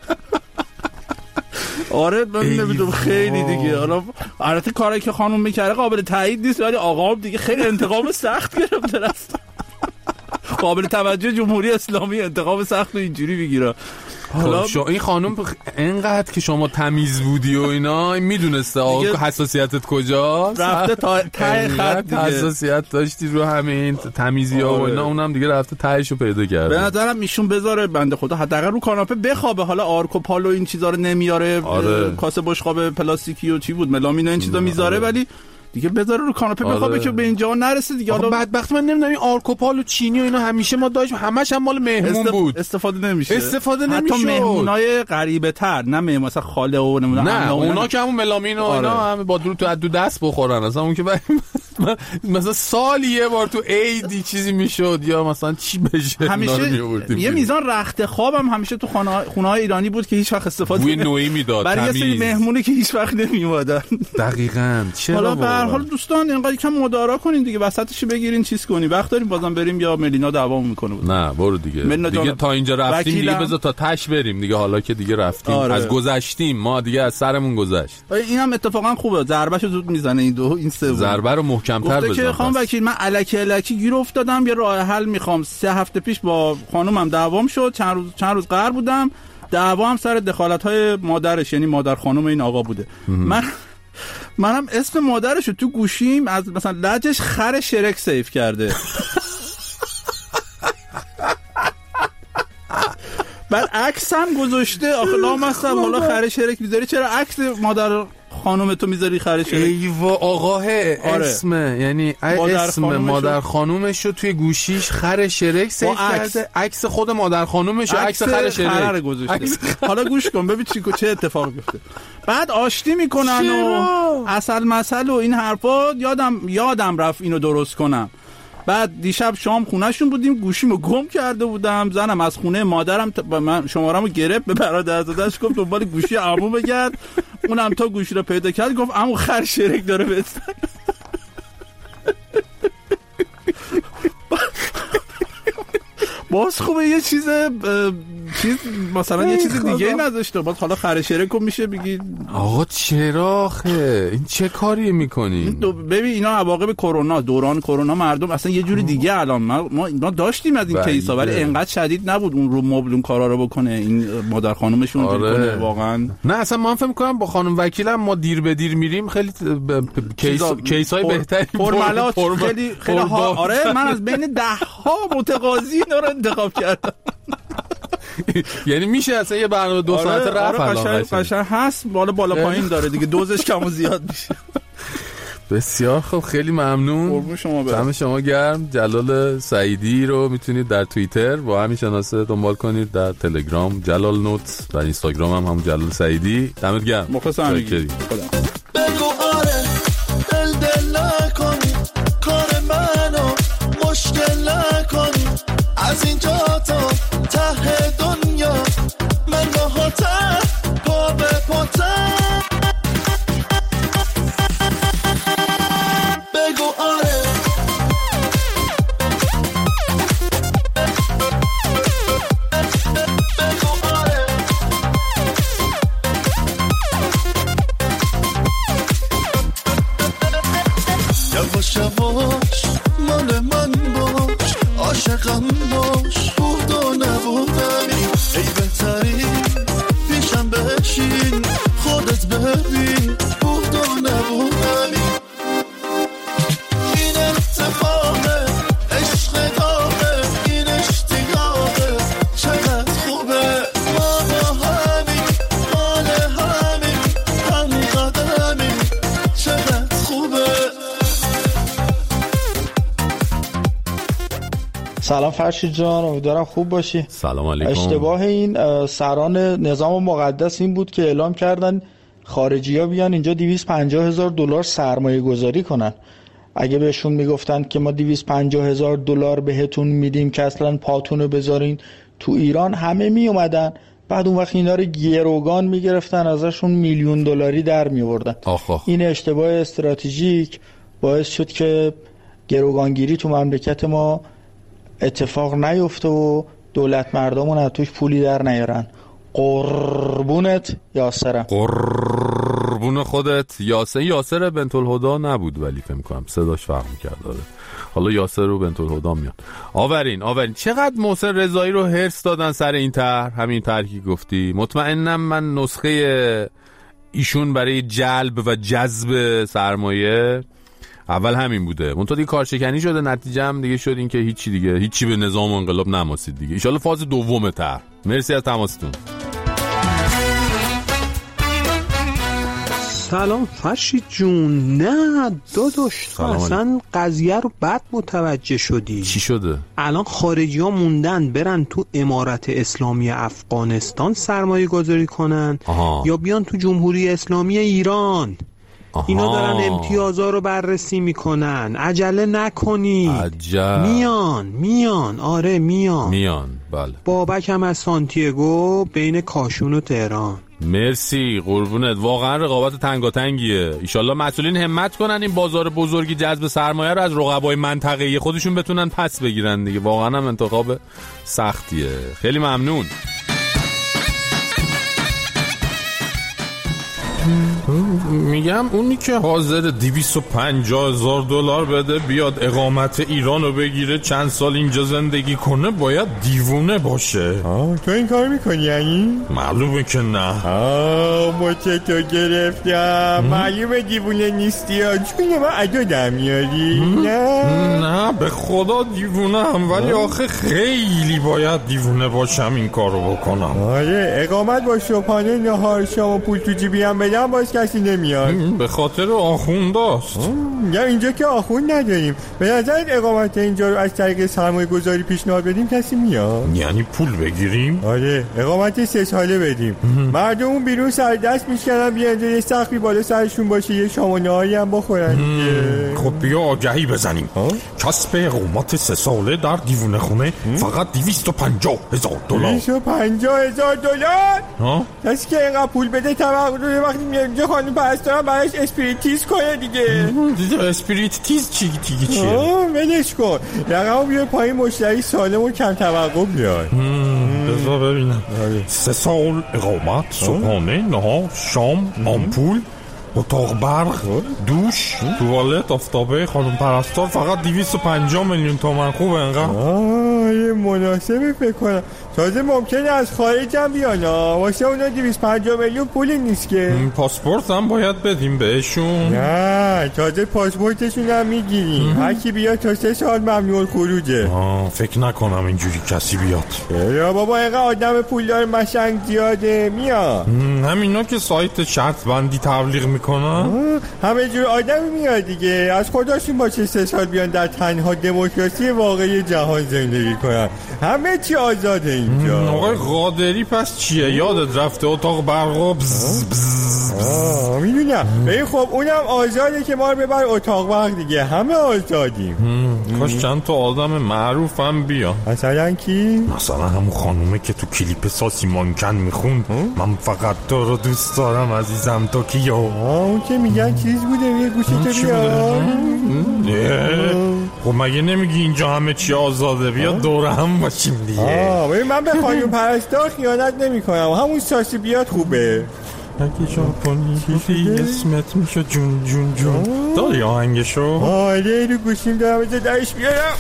آره من نمیدونم خیلی دیگه. حالا البته کاری که خانم میکرده قابل تایید نیست، ولی آقا دیگه خیلی انتقام سخت گرفته است. قابل توجه جمهوری اسلامی انتقام سخت و اینجوری بگیره. حالا این خانم اینقدر که شما تمیز بودی و اینا میدونسته آقا حساسیتت کجاست، رفته تا ته خط دیگه. حساسیت داشتی رو همین تمیزی ها و اینا، اونم دیگه رفته تهشو پیدا کرده. به نظرم ایشون بذاره بنده خدا حداقل رو کاناپه بخوابه. حالا آرکو پالو این چیزا رو نمیاره. کاسه بشقاب پلاستیکی و چی بود ملامین و این چیزا میذاره، ولی دیگه بذاره رو کاناپه بخوابه که به اینجا نرسه دیگه. حالا بدبخت من نمیدونم این آرکوپال و چینی و اینا همیشه ما داشتیم، همش هم مال مهمون بود. استفاده نمیشه. حتی مهمونای غریبه تر، نه مثلا خاله و نمیدونم. نه اونا که همون ملامین و اینا هم با درو تو دست بخورن اصلا. اون که مثلا سال یه بار تو عیدی چیزی میشد یا مثلا چی بشه همیشه یه میزان رخت خوابم همیشه تو خونه‌های ایرانی بود که هیچ وقت استفاده نمی‌کرد. نوعی میداد. برای یه سری مهمونی که هیچ وقت نمیومدن. دقیقاً. چرا به هر حال دوستان اینقدر کم مدارا کنین دیگه، وسطش بگیرین چیز کنین. وقت داریم بازم بریم یا ملینا دعوامون میکنه بود. نه برو دیگه تا اینجا رفتیم دیگه بذار تا تش بریم دیگه. حالا که دیگه رفتیم از گذشتیم ما دیگه، از سرمون گذشت. اینم اتفاقا خوبه، ضربهشو زود میزنه این سوم. ضربه رو محکم‌تر بزن. که خانم وکیل من الکی گیر افتادم، یه راه حل میخوام. 3 هفته پیش با خانومم دعوام شد، چند روز قهر بودم. دعوا هم سر دخالت‌های مادرش، یعنی مادر خانم این آقا بوده. منم اسم مادرشو تو گوشیم از مثلا لجش خر شرک سیف کرده. بعد عکس هم گذاشته. آخه لامصب حالا خر شرک میذاری، چرا عکس مادر خانم تو میذاری خر شرک؟ ایوا آقاه اسم یعنی اسم مادر خانومش رو توی گوشیش خر شرک سیف کرده. عکس خود مادر خانومش و عکس خر شرک گذاشته. حالا گوش کن ببین چه اتفاقی میفته. بعد آشتی میکنن و اصل مسئله و این حرفا. یادم رفت اینو درست کنم. بعد دیشب شام خونهشون بودیم، گوشیمو گم کرده بودم. زنم از خونه مادرم من شماره‌مو گرفت، به برادرزاده‌اش گفت دنبال گوشی عمو بگرد. اونم تا گوشی رو پیدا کرد گفت عمو خر شرک داره بهت. باز خوبه یه چیز مثلا یه چیز دیگه نذاشته. باز حالا خر شرکو میشه بگی آقا چرا آخه این چه کاری میکنی؟ ببین اینا عواقب کرونا، دوران کرونا مردم اصلا یه جوری دیگه الان ما داشتیم از این کیسا، ولی انقدر شدید نبود اون رو مبل کارا رو بکنه این مادر خانومشون کنه واقعا. نه اصلا من فکر می‌کنم با خانم وکیلم ما دیر به دیر میریم، خیلی کیسای بهتری فرمالات خیلی آره من از بین 10 ها متقاضی اینا رو انتخاب کردم. یعنی میشه اصلا یه برنامه 2 ساعته رفت. قشنگ هست، بالا پایین داره دیگه، دوزش کم و زیاد میشه. بسیار خوب، خیلی ممنون. دم شما گرم. جلال سعیدی رو میتونید در توییتر با همین شناسه دنبال کنید، در تلگرام جلال نوت، در اینستاگرام هم همون جلال سعیدی. دمت گرم. مخلصم همگی. بگو آره دل نکنی، کار منو مشکل نکنی، از اینجا تا ته دنیا من با ته پا به پاته. بگو آره بگو آره یواش یواش مال من باش، عاشقم باش، بود و نبودمی ای بهتری پیشم بشین خودت ببین، بود و نبودمی این اتفاقه عشق داغه این اشتیاقه چقدر خوب سلام فرشید جان، امیدوارم خوب باشی. سلام علیکم. اشتباه این سران نظام مقدس این بود که اعلام کردن خارجی ها بیان اینجا 250,000 دلار سرمایه گذاری کنن. اگه بهشون میگفتن که ما 250,000 دلار بهتون میدیم که اصلا پاتونو بذارین تو ایران، همه می اومدن. بعد اون وقت اینا رو گروگان میگرفتن، ازشون میلیون دلاری در میوردن. این اشتباه استراتژیک باعث شد که گروگانگیری تو مملکت ما اتفاق نیفته و دولت مردمون از توش پولی در نیارن. قربونت یاسرم. قربون خودت یاسر بنت الهدی نبود ولی فکر کنم صداش فرق می‌کرد. حالا یاسر رو بنت الهدی میاد. آورین چقدر محسن رضایی رو هرس دادن سر این طرح، همین طرحی گفتی. مطمئنم من نسخه ایشون برای جلب و جذب سرمایه اول همین بوده، منتها دیگه کارشکنی شده، نتیجه هم دیگه شد این که هیچی به نظام انقلاب نماسید دیگه. ان شاءالله فاز دوم طرح. مرسی از تماستون. سلام فرشید جون. نه داداش، تو اصلا قضیه رو بد متوجه شدی. چی شده؟ الان خارجی ها موندن برن تو امارت اسلامی افغانستان سرمایه گذاری کنن یا بیان تو جمهوری اسلامی ایران. اینا دارن امتیازها رو بررسی میکنن. عجله نکنید. میان. آره میان. بله. بابک هم از سانتیاگو بین کاشون و تهران. مرسی قربونت. واقعا رقابت تنگاتنگیه. ایشالله مسئولین همت کنن این بازار بزرگی جذب سرمایه رو از رقبای منطقه‌ای خودشون بتونن پس بگیرن دیگه. واقعا هم انتخاب سختیه. خیلی ممنون. میگم اونی که حاضر 250,000 دلار بده بیاد اقامت ایران رو بگیره چند سال اینجا زندگی کنه باید دیوونه باشه. تو این کار میکنی یعنی؟ معلومه که نه. مچه تو گرفتم. معلومه دیوونه نیستی ها، چون من ادا در میاری. نه به خدا دیوونه هم، ولی آخه خیلی باید دیوونه باشم این کار رو بکنم. آره اقامت با صبحانه نهار شام و پول تو جیبی هم بدم باز کسی نمیاد. به خاطر آخونداست. یا اینجا که آخوند نداریم. به نظرت اقامت اینجا رو از طریق سرمایه گذاری پیشنهاد بدیم کسی میاد؟ یعنی پول بگیریم؟ آره اقامت 3 ساله بدیم. مردم اون بیرون سر دست میشکنن بیان یه سقفی بالا سرشون باشه، یه شام و نهاری هم بخورن دیگه. خب بیا آگهی بزنیم. کسب اقامت 3 ساله در دیوونه خونه فقط 250,000 دلار. 250,000 دلار؟ کسی که اینقدر پول بده توقع وقتی میاد اینجا خانم پرستارم براش اسپریتیز کنه دیگه. اسپریتیز چیه؟ ولش کن. رقمو بیار پایین، مشتری سالم و کم توقع بیار. بذار ببینم. 3 سال اقامت، صبحانه، نهار، شام، آمپول، اتاق برق، دوش، توالت، آفتابه، خانم پرستار فقط 250 میلیون تومان. خوبه انقدر؟ یه مناسبه فکر کنم. تازه ممکنه از خارج هم بیان واسه اونا 250 میلیون پولی نیست که. پاسپورت هم باید بدیم بهشون. نه تازه پاسپورتشون هم میگیریم. هر کی بیاد تا 3 سال ممنوع خروجه. فکر نکنم اینجوری کسی بیاد. یا بابا اینقدر آدم پولدار مشنگ زیاده میاد. همینا که سایت شرط بندی تبلیغ میکنن همه جور آدمی میاد دیگه. از خودشون باشه 3 سال بیان در تنها دموکراسی واقعی جهان زندگی کنن. همه چی آزاده اینجا. آقای قادری پس چیه؟ یادت رفته اتاق برقا میدونم. ببین خب اونم آزاده که ما رو ببر اتاق برق دیگه. همه آزادیم. کاش چند تا آدم معروف هم بیا. مثلا کی؟ مثلا همون خانومه که تو کلیپ ساسی مانکن میخوند من فقط تو رو دوست دارم عزیزم توکیو. اون که میگن چیز بوده یه گوشی تو بیا. خب مگه نمیگی اینجا همه چی آزاده؟ بیا دور هم باشیم دیگه. ببین من به خانم پرستار خیانت نمی کنم. همون ساسی بیاد خوبه. اگه ژاپنی بودی اسمت میشه جون داری آهنگشو؟ آره رو گوشیم دارم بذار درش بیارم.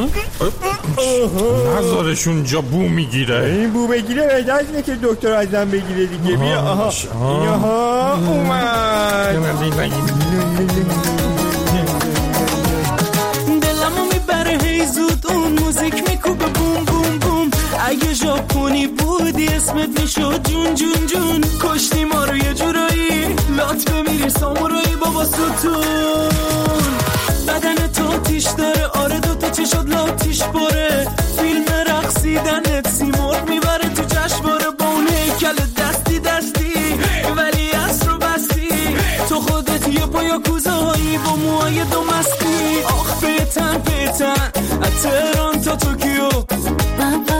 نظارشون جا بو میگیره. این بو بگیره بهتر از اینه که دکتر ازم بگیره دیگه. بیا اینها اومد. دلمو میبره هی زود اون موزیک میکوبه بوم بوم بوم. اگه ژاپنی بودی اسمت میشد جون کشتی ما رو یه جورایی لات بمیری سامورایی بابا ستون. بدن تو تیش داره آره 2 تا چشات لاتیش باره دیدنت سیمرغ میبره تو جشنواره با اون هیکل دستی دستی، ولی عصر رو بستی تو خودت یه با یاکوزایی با موهای دومستی. آخ پیتن از تهران تا توکیو